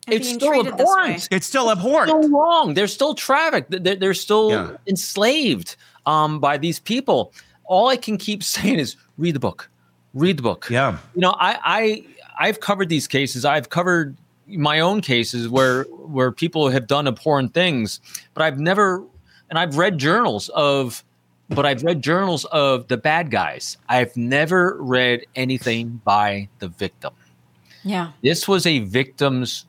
it's being still treated this way. abhorrent. It's still abhorrent. Still wrong. They're still trafficked. They're, they're still Yeah. enslaved um, by these people. All I can keep saying is read the book. Read the book. Yeah. You know, I, I I've covered these cases. I've covered my own cases where where people have done abhorrent things, but I've never, and I've read journals of, but I've read journals of the bad guys. I've never read anything by the victim. Yeah. This was a victim's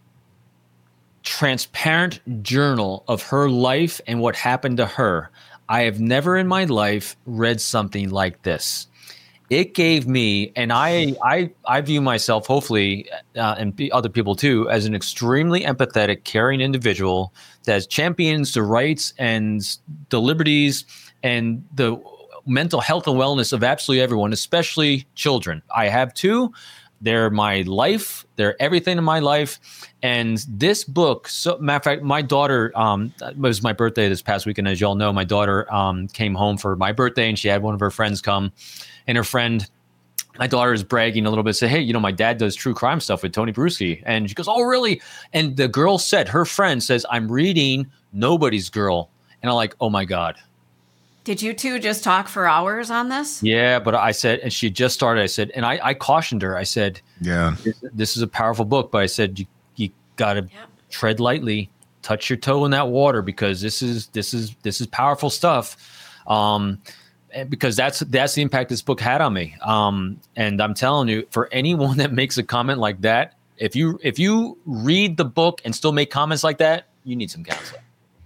transparent journal of her life and what happened to her. I have never in my life read something like this. It gave me, and I, I, I view myself, hopefully, uh, and be other people too, as an extremely empathetic, caring individual that champions the rights and the liberties and the mental health and wellness of absolutely everyone, especially children. I have two. They're my life. They're everything in my life. And this book, so matter of fact, my daughter, um, it was my birthday this past weekend. As y'all know, my daughter um, came home for my birthday and she had one of her friends come. And her friend, my daughter is bragging a little bit, say, hey, you know, my dad does true crime stuff with Tony Bruschi. And she goes, oh, really? And the girl said, her friend says, I'm reading Nobody's Girl. And I'm like, oh, my God. Did you two just talk for hours on this? Yeah, but I said, and she just started, I said, and I, I cautioned her. I said, Yeah. this, this is a powerful book, but I said, you, you got to Yep. tread lightly, touch your toe in that water, because this is, this is, this is powerful stuff. Um, and because that's, that's the impact this book had on me. Um, and I'm telling you, for anyone that makes a comment like that, if you, if you read the book and still make comments like that, you need some counseling.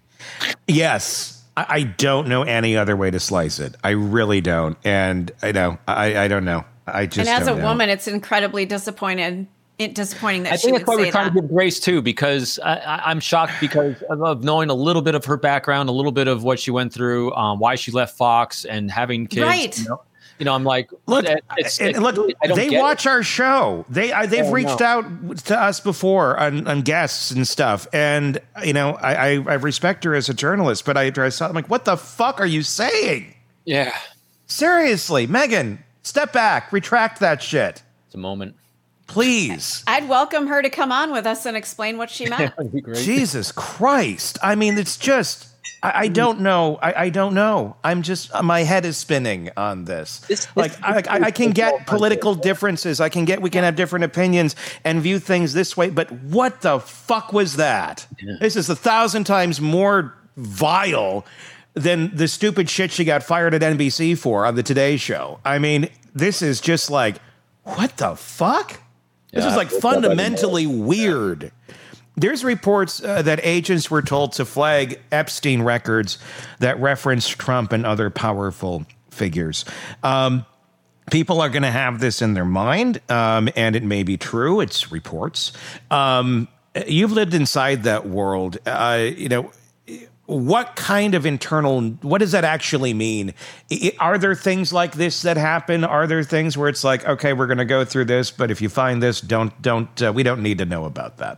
Yes. I, I don't know any other way to slice it. I really don't. And I know, I, I don't know. I just And as a don't know. woman, it's incredibly disappointed. It disappointing that I she think would that's why say we're trying that. to give grace too, because I, I, I'm shocked because of, of knowing a little bit of her background, a little bit of what she went through, um, why she left Fox, and having kids. Right. You know, you know I'm like, Look, it- it's, and it's look, really- I don't they get watch it. our show. They I, they've Oh, reached no. out to us before on, on guests and stuff. And you know, I, I I respect her as a journalist, but I, I saw I'm like, what the fuck are you saying? Yeah, Seriously, Megan, step back, retract that shit, it's a moment. please. I'd welcome her to come on with us and explain what she meant. That'd be great. Jesus Christ! I mean, it's just. I, I don't know. I, I don't know. I'm just my head is spinning on this. This- this- like I, I, I can get political differences. I can get we can have different opinions and view things this way. But what the fuck was that? Yeah. This is a thousand times more vile than the stupid shit she got fired at N B C for on the Today Show. I mean, this is just like, what the fuck? This Yeah, is like it's fundamentally weird. There's reports uh, that agents were told to flag Epstein records that reference Trump and other powerful figures. Um, people are going to have this in their mind, um, and it may be true. It's reports. Um, you've lived inside that world. Uh, you know, what kind of internal, what does that actually mean? I, are there things like this that happen? Are there things where it's like, okay, we're going to go through this, but if you find this, don't, don't, uh, we don't need to know about that.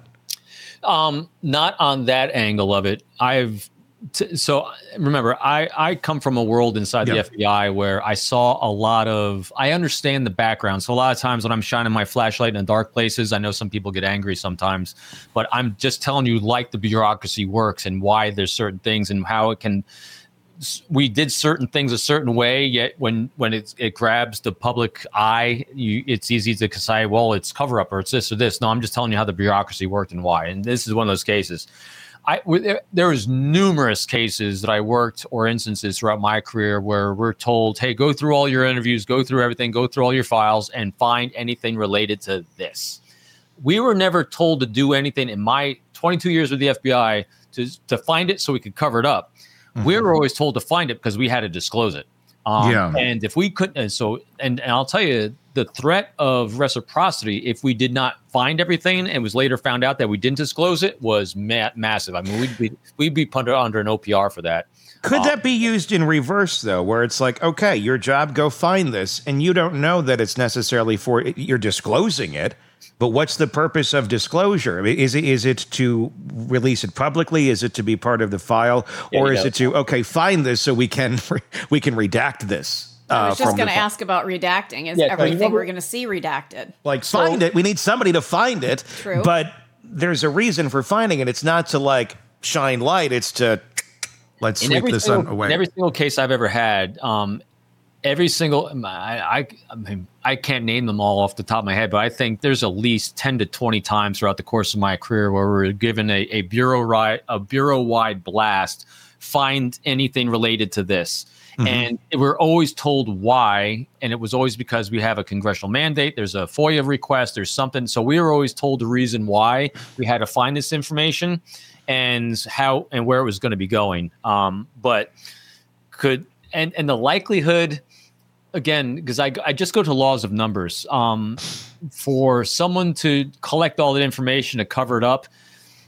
Um, not on that angle of it. I've t- so remember, I I come from a world inside the Yeah. F B I where I saw a lot of. I understand the background. So a lot of times when I'm shining my flashlight in dark places, I know some people get angry sometimes, but I'm just telling you like the bureaucracy works and why there's certain things and how it can. We did certain things a certain way, yet when when it it grabs the public eye, you, it's easy to say, well, it's cover up or it's this or this. No, I'm just telling you how the bureaucracy worked and why. And this is one of those cases. I there, there was numerous cases that I worked or instances throughout my career where we're told, hey, go through all your interviews, go through everything, go through all your files, and find anything related to this. We were never told to do anything in my twenty-two years with the F B I to to find it so we could cover it up. We were always told to find it because we had to disclose it. Um, Yeah. And if we couldn't, and so, and, and I'll tell you, the threat of reciprocity, if we did not find everything and it was later found out that we didn't disclose it, was ma- massive. I mean, we'd be we'd be put under an O P R for that. Could Um, that be used in reverse, though, where it's like, okay, your job, go find this, and you don't know that it's necessarily for, you're disclosing it, but what's the purpose of disclosure? I mean, is it is it to release it publicly? Is it to be part of the file? Yeah, or you is know. it to, okay, find this so we can we can redact this? I uh, was just from going the to fi- ask about redacting. Is Yeah, so you everything never- we're going to see redacted? Like, find it. We need somebody to find it. True. But there's a reason for finding it. It's not to like shine light. It's to let's in sweep every this single, away. In every single case I've ever had, um, every single, I, I, I mean, I can't name them all off the top of my head, but I think there's at least ten to twenty times throughout the course of my career where we were given a, a bureau ri- a bureau-wide blast, find anything related to this. Mm-hmm. And we're always told why, and it was always because we have a congressional mandate, there's a FOIA request, there's something. So we were always told the reason why we had to find this information and how and where it was going to be going. Um, but could and and the likelihood, again, because I I just go to laws of numbers. Um, for someone to collect all that information to cover it up,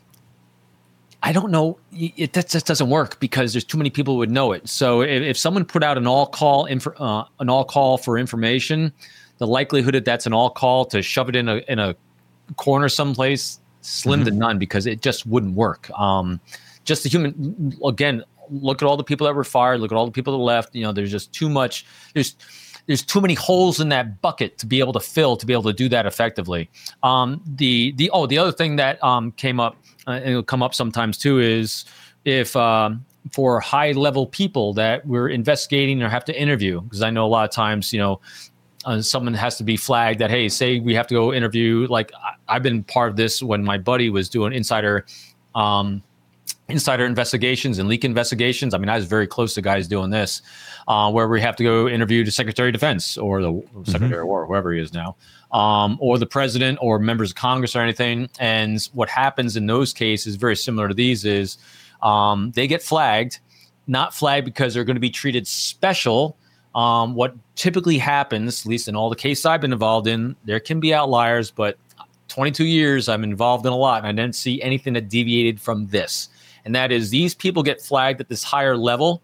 I don't know. It that just doesn't work because there's too many people who would know it. So if, if someone put out an all call inf- uh, an all call for information, the likelihood that that's an all call to shove it in a in a corner someplace slim mm-hmm. to none because it just wouldn't work. Um, just the human again. Look at all the people that were fired. Look at all the people that left. You know, there's just too much. There's there's too many holes in that bucket to be able to fill to be able to do that effectively. Um, the the oh the other thing that um, came up. Uh, and it'll come up sometimes too, is if um, for high level people that we're investigating or have to interview, because I know a lot of times, you know, uh, someone has to be flagged that, hey, say we have to go interview. Like I, I've been part of this when my buddy was doing insider um, insider investigations and leak investigations. I mean, I was very close to guys doing this, uh, where we have to go interview the Secretary of Defense or the Secretary mm-hmm. of War, whoever he is now. Um, or the president or members of Congress or anything. And what happens in those cases, very similar to these, is um, they get flagged, not flagged because they're going to be treated special. Um, what typically happens, at least in all the cases I've been involved in, there can be outliers, but twenty-two years I'm involved in a lot, and I didn't see anything that deviated from this. And that is these people get flagged at this higher level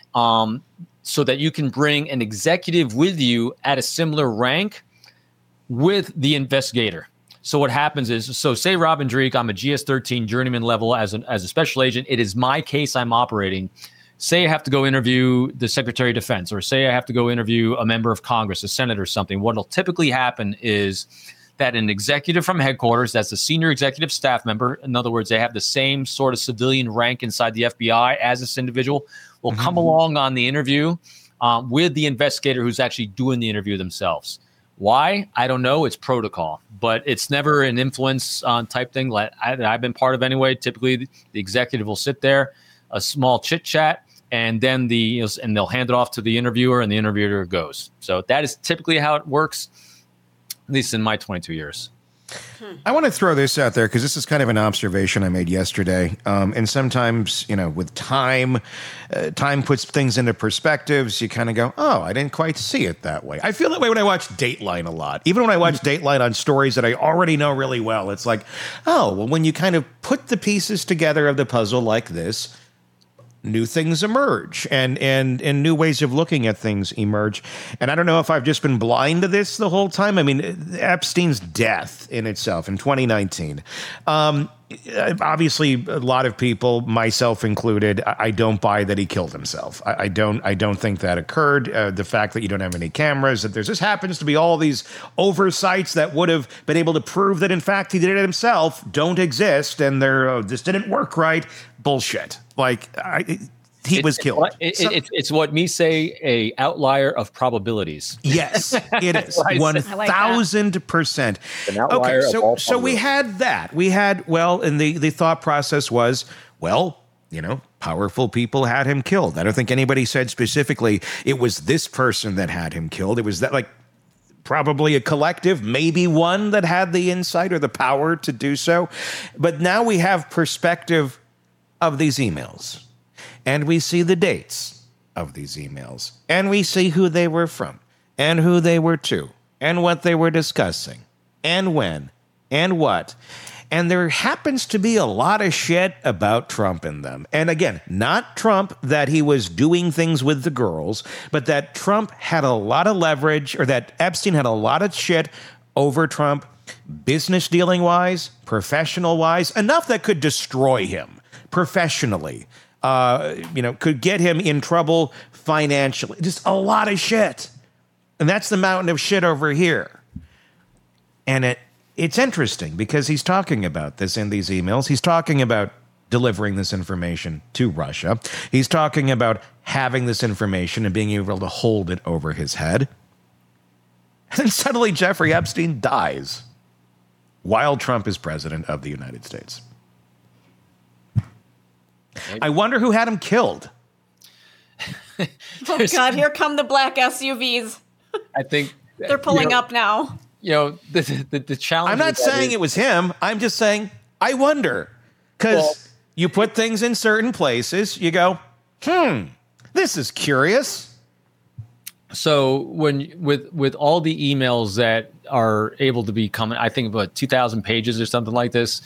um, so that you can bring an executive with you at a similar rank with the investigator. So what happens is, so say Robin Dreek, I'm a G S thirteen journeyman level as, an, as a special agent. It is my case I'm operating. Say I have to go interview the Secretary of Defense, or say I have to go interview a member of Congress, a senator or something. What will typically happen is that an executive from headquarters, that's a senior executive staff member, in other words, they have the same sort of civilian rank inside the F B I as this individual, will mm-hmm. come along on the interview um, with the investigator who's actually doing the interview themselves. Why? I don't know. It's protocol, but it's never an influence uh, type thing like I, I've been part of anyway. Typically, the, the executive will sit there, a small chit chat, and then the you know, and they'll hand it off to the interviewer, and the interviewer goes. So that is typically how it works, at least in my twenty-two years. I want to throw this out there because this is kind of an observation I made yesterday. Um, and sometimes, you know, with time, uh, time puts things into perspectives. You kind of go, oh, I didn't quite see it that way. I feel that way when I watch Dateline a lot. Even when I watch Dateline on stories that I already know really well, it's like, oh, well, when you kind of put the pieces together of the puzzle like this, new things emerge and, and, and new ways of looking at things emerge. And I don't know if I've just been blind to this the whole time. I mean, Epstein's death in itself in twenty nineteen. Um, obviously, a lot of people, myself included, I don't buy that he killed himself. I, I don't I don't think that occurred. Uh, the fact that you don't have any cameras, that there's just happens to be all these oversights that would have been able to prove that, in fact, he did it himself, don't exist, and they're, oh, this didn't work right. Bullshit. Like, I, he it, was killed. It, so, it, it's what me say a outlier of probabilities. Yes, it is. one thousand percent. Okay, so, so we had that. We had, well, and the, the thought process was, well, you know, powerful people had him killed. I don't think anybody said specifically it was this person that had him killed. It was that, like, probably a collective, maybe one that had the insight or the power to do so. But now we have perspective of these emails, and we see the dates of these emails, and we see who they were from, and who they were to, and what they were discussing, and when, and what. And there happens to be a lot of shit about Trump in them. And again, not Trump that he was doing things with the girls, but that Trump had a lot of leverage, or that Epstein had a lot of shit over Trump, business dealing wise, professional wise, enough that could destroy him professionally, uh, you know, could get him in trouble financially. Just a lot of shit. And that's the mountain of shit over here. And it it's interesting because he's talking about this in these emails. He's talking about delivering this information to Russia. He's talking about having this information and being able to hold it over his head. And then suddenly Jeffrey Epstein dies while Trump is president of the United States. Maybe. I wonder who had him killed. Oh, God, here come the black S U Vs. I think they're pulling you know, up now. You know, the, the, the challenge. I'm not saying is, it was him. I'm just saying, I wonder. Because well, you put things in certain places, you go, hmm, this is curious. So when with with all the emails that are able to be coming, I think about two thousand pages or something like this.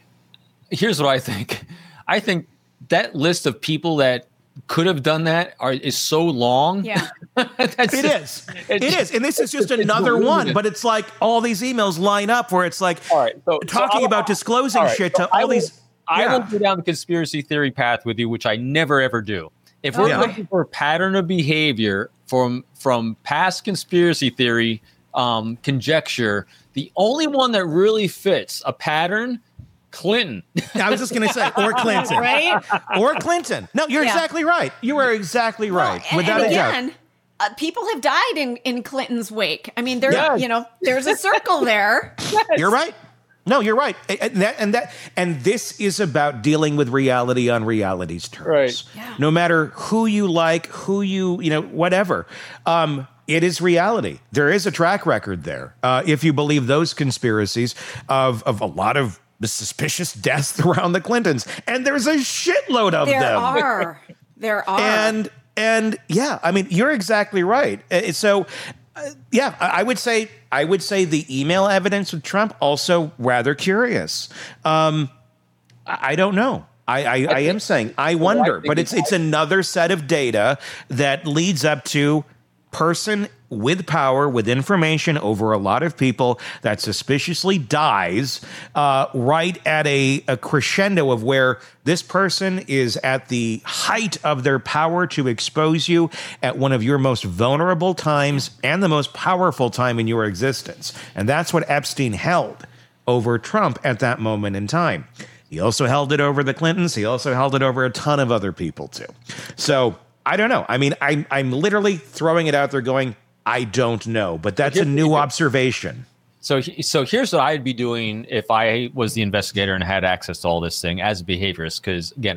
Here's what I think. I think that list of people that could have done that are is so long. Yeah, That's it just, is. It is, and this is just another one. But it's like all these emails line up where it's like all right, so, talking so about disclosing right, shit so to all will, these. I yeah. will go down the conspiracy theory path with you, which I never ever do. If we're yeah. looking for a pattern of behavior from from past conspiracy theory um, conjecture, the only one that really fits a pattern. Clinton. I was just going to say, or Clinton. Right? Or Clinton. No, you're yeah. exactly right. You are exactly right. Well, and, without and a again, doubt. Uh, people have died in, in Clinton's wake. I mean, there's, yes. you know, there's a circle there. Yes. You're right. No, you're right. And that, and that, and this is about dealing with reality on reality's terms. Right. Yeah. No matter who you like, who you, you know, whatever. Um, It is reality. There is a track record there. Uh, if you believe those conspiracies of, of a lot of the suspicious deaths around the Clintons. And there's a shitload of there them. There are. There are. And, and yeah, I mean, you're exactly right. Uh, so, uh, yeah, I, I would say, I would say the email evidence with Trump also rather curious. Um, I, I don't know. I, I, I am saying, I wonder, but it's, it's another set of data that leads up to person with power, with information over a lot of people that suspiciously dies uh, right at a, a crescendo of where this person is at the height of their power to expose you at one of your most vulnerable times and the most powerful time in your existence. And that's what Epstein held over Trump at that moment in time. He also held it over the Clintons. He also held it over a ton of other people too. So I don't know. I mean, I'm, I'm literally throwing it out there going, I don't know, but that's a new observation. So, so here's what I'd be doing if I was the investigator and had access to all this thing as a behaviorist. Because again,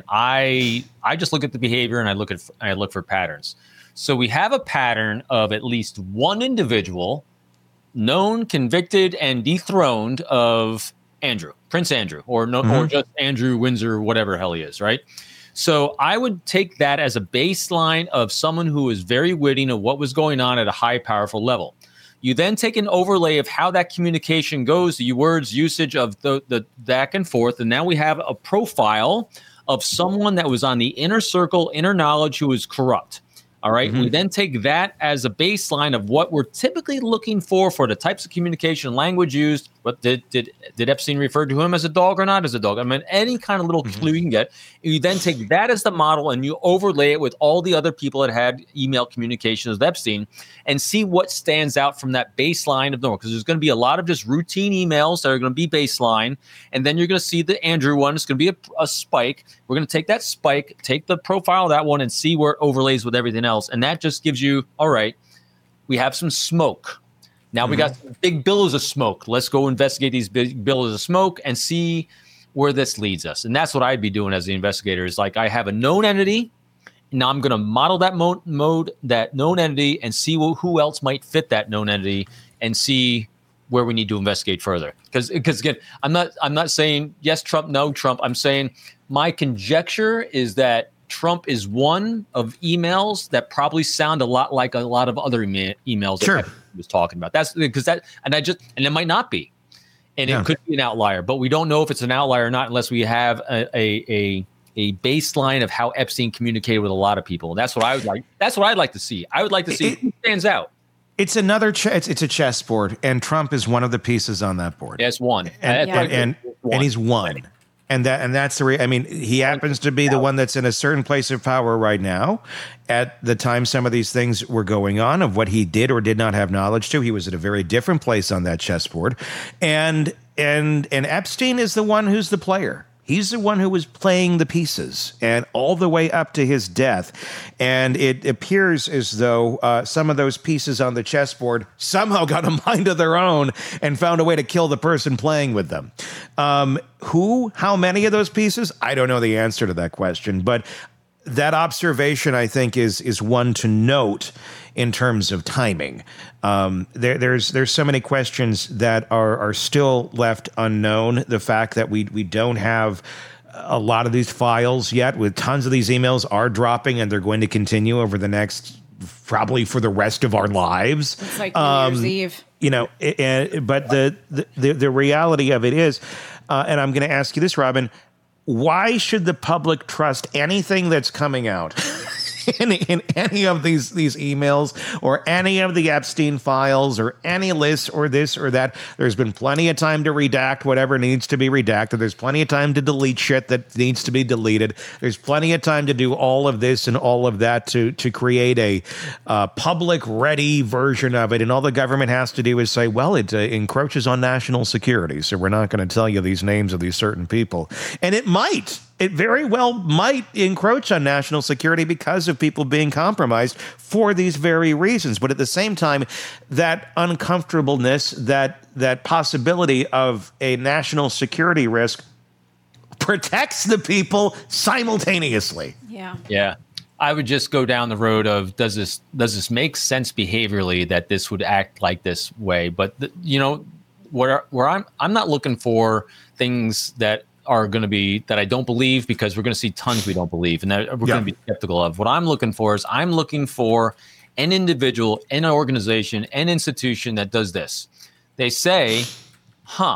I I just look at the behavior and I look at I look for patterns. So we have a pattern of at least one individual known, convicted, and dethroned of Andrew, Prince Andrew, or no, mm-hmm. or just Andrew Windsor, whatever the hell he is, right? So I would take that as a baseline of someone who is very witty of what was going on at a high, powerful level. You then take an overlay of how that communication goes, the words, usage of the, the back and forth, and now we have a profile of someone that was on the inner circle, inner knowledge, who is corrupt. All right. Mm-hmm. We then take that as a baseline of what we're typically looking for for the types of communication language used. What did did did Epstein refer to him as a dog or not as a dog? I mean, any kind of little mm-hmm. clue you can get. You then take that as the model and you overlay it with all the other people that had email communications with Epstein and see what stands out from that baseline of normal. Because there's going to be a lot of just routine emails that are going to be baseline. And then you're going to see the Andrew one. It's going to be a, a spike. We're going to take that spike, take the profile of that one and see where it overlays with everything else. And that just gives you, all right, we have some smoke. Now mm-hmm. we got some big billows of smoke. Let's go investigate these big billows of smoke and see where this leads us. And that's what I'd be doing as the investigator is like, I have a known entity. Now I'm going to model that mo- mode, that known entity and see who, who else might fit that known entity and see where we need to investigate further. Because, because again, I'm not, I'm not saying yes, Trump, no, Trump. I'm saying my conjecture is that Trump is one of emails that probably sound a lot like a lot of other emails sure. that he was talking about. That's because that, and I just, and it might not be, and yeah. it could be an outlier, but we don't know if it's an outlier or not unless we have a a a, a baseline of how Epstein communicated with a lot of people. And that's what I would like. That's what I'd like to see. I would like to see it, who stands out. It's another. Ch- it's, it's a chessboard, and Trump is one of the pieces on that board. Yes, one, and yeah. and, and, one. and he's one. And that and that's the re- I mean, he happens to be the one that's in a certain place of power right now. At the time some of these things were going on, of what he did or did not have knowledge to, he was at a very different place on that chessboard. And and and Epstein is the one who's the player. He's the one who was playing the pieces, and all the way up to his death. And it appears as though uh, some of those pieces on the chessboard somehow got a mind of their own and found a way to kill the person playing with them. Um, who, how many of those pieces? I don't know the answer to that question, but that observation, I think, is is one to note in terms of timing. Um, there, there's there's so many questions that are are still left unknown. The fact that we we don't have a lot of these files yet, with tons of these emails are dropping, and they're going to continue over the next, probably for the rest of our lives. It's like New um, Year's Eve. You know, and, but the, the the reality of it is, uh, and I'm going to ask you this, Robin. Why should the public trust anything that's coming out in, in any of these, these emails or any of the Epstein files or any list or this or that? There's been plenty of time to redact whatever needs to be redacted. There's plenty of time to delete shit that needs to be deleted. There's plenty of time to do all of this and all of that to, to create a uh, public-ready version of it. And all the government has to do is say, well, it uh, encroaches on national security, so we're not going to tell you these names of these certain people. And it might. It very well might encroach on national security because of people being compromised for these very reasons. But at the same time, that uncomfortableness, that that possibility of a national security risk protects the people simultaneously. Yeah. Yeah. I would just go down the road of, does this does this make sense behaviorally that this would act like this way? But, the, you know, where, where I'm I'm not looking for things that are going to be that I don't believe, because we're going to see tons we don't believe and that we're yeah. going to be skeptical of. What I'm looking for is I'm looking for an individual, an organization, an institution that does this. They say, huh,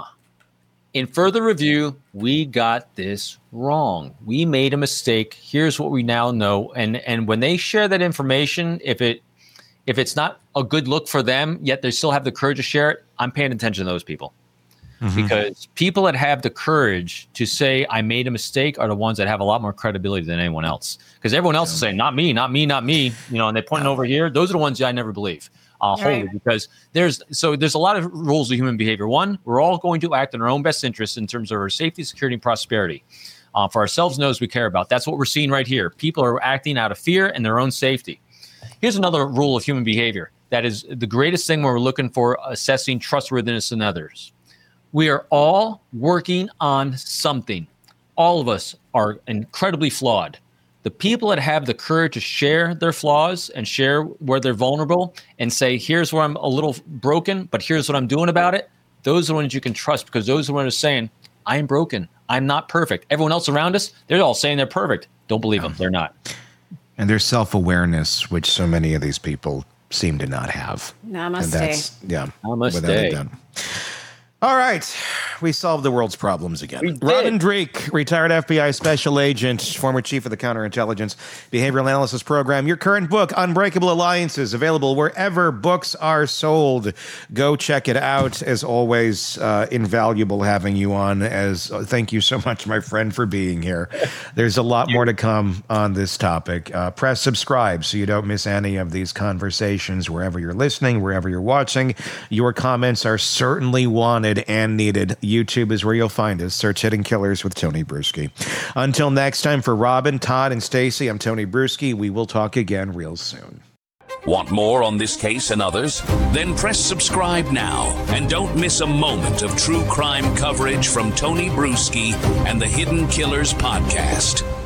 in further review, we got this wrong. We made a mistake. Here's what we now know. And and when they share that information, if it if it's not a good look for them, yet they still have the courage to share it, I'm paying attention to those people. Mm-hmm. Because people that have the courage to say, I made a mistake, are the ones that have a lot more credibility than anyone else. Because everyone else yeah. is saying, not me, not me, not me, you know, and they're pointing over here. Those are the ones I never believe. Uh, right. Wholly, because there's so there's a lot of rules of human behavior. One, we're all going to act in our own best interest in terms of our safety, security, and prosperity. Uh, for ourselves and those we care about. That's what we're seeing right here. People are acting out of fear and their own safety. Here's another rule of human behavior that is the greatest thing when we're looking for assessing trustworthiness in others. We are all working on something. All of us are incredibly flawed. The people that have the courage to share their flaws and share where they're vulnerable and say, here's where I'm a little broken, but here's what I'm doing about it, those are the ones you can trust, because those are the ones who are saying, I am broken. I'm not perfect. Everyone else around us, they're all saying they're perfect. Don't believe them. They're not. And there's self-awareness, which so many of these people seem to not have. Namaste. And that's, yeah, Namaste. without a doubt. All right. We solved the world's problems again. Robin Dreeke, retired F B I special agent, former chief of the Counterintelligence Behavioral Analysis Program. Your current book, Unbreakable Alliances, available wherever books are sold. Go check it out. As always, uh, invaluable having you on. As uh, thank you so much, my friend, for being here. There's a lot more to come on this topic. Uh, press subscribe so you don't miss any of these conversations wherever you're listening, wherever you're watching. Your comments are certainly wanted and needed. YouTube is where you'll find us. Search Hidden Killers with Tony Bruschi. Until next time, for Robin, Todd, and Stacy, I'm Tony Bruschi. We will talk again real soon. Want more on this case and others? Then press subscribe now and don't miss a moment of true crime coverage from Tony Bruschi and the Hidden Killers podcast.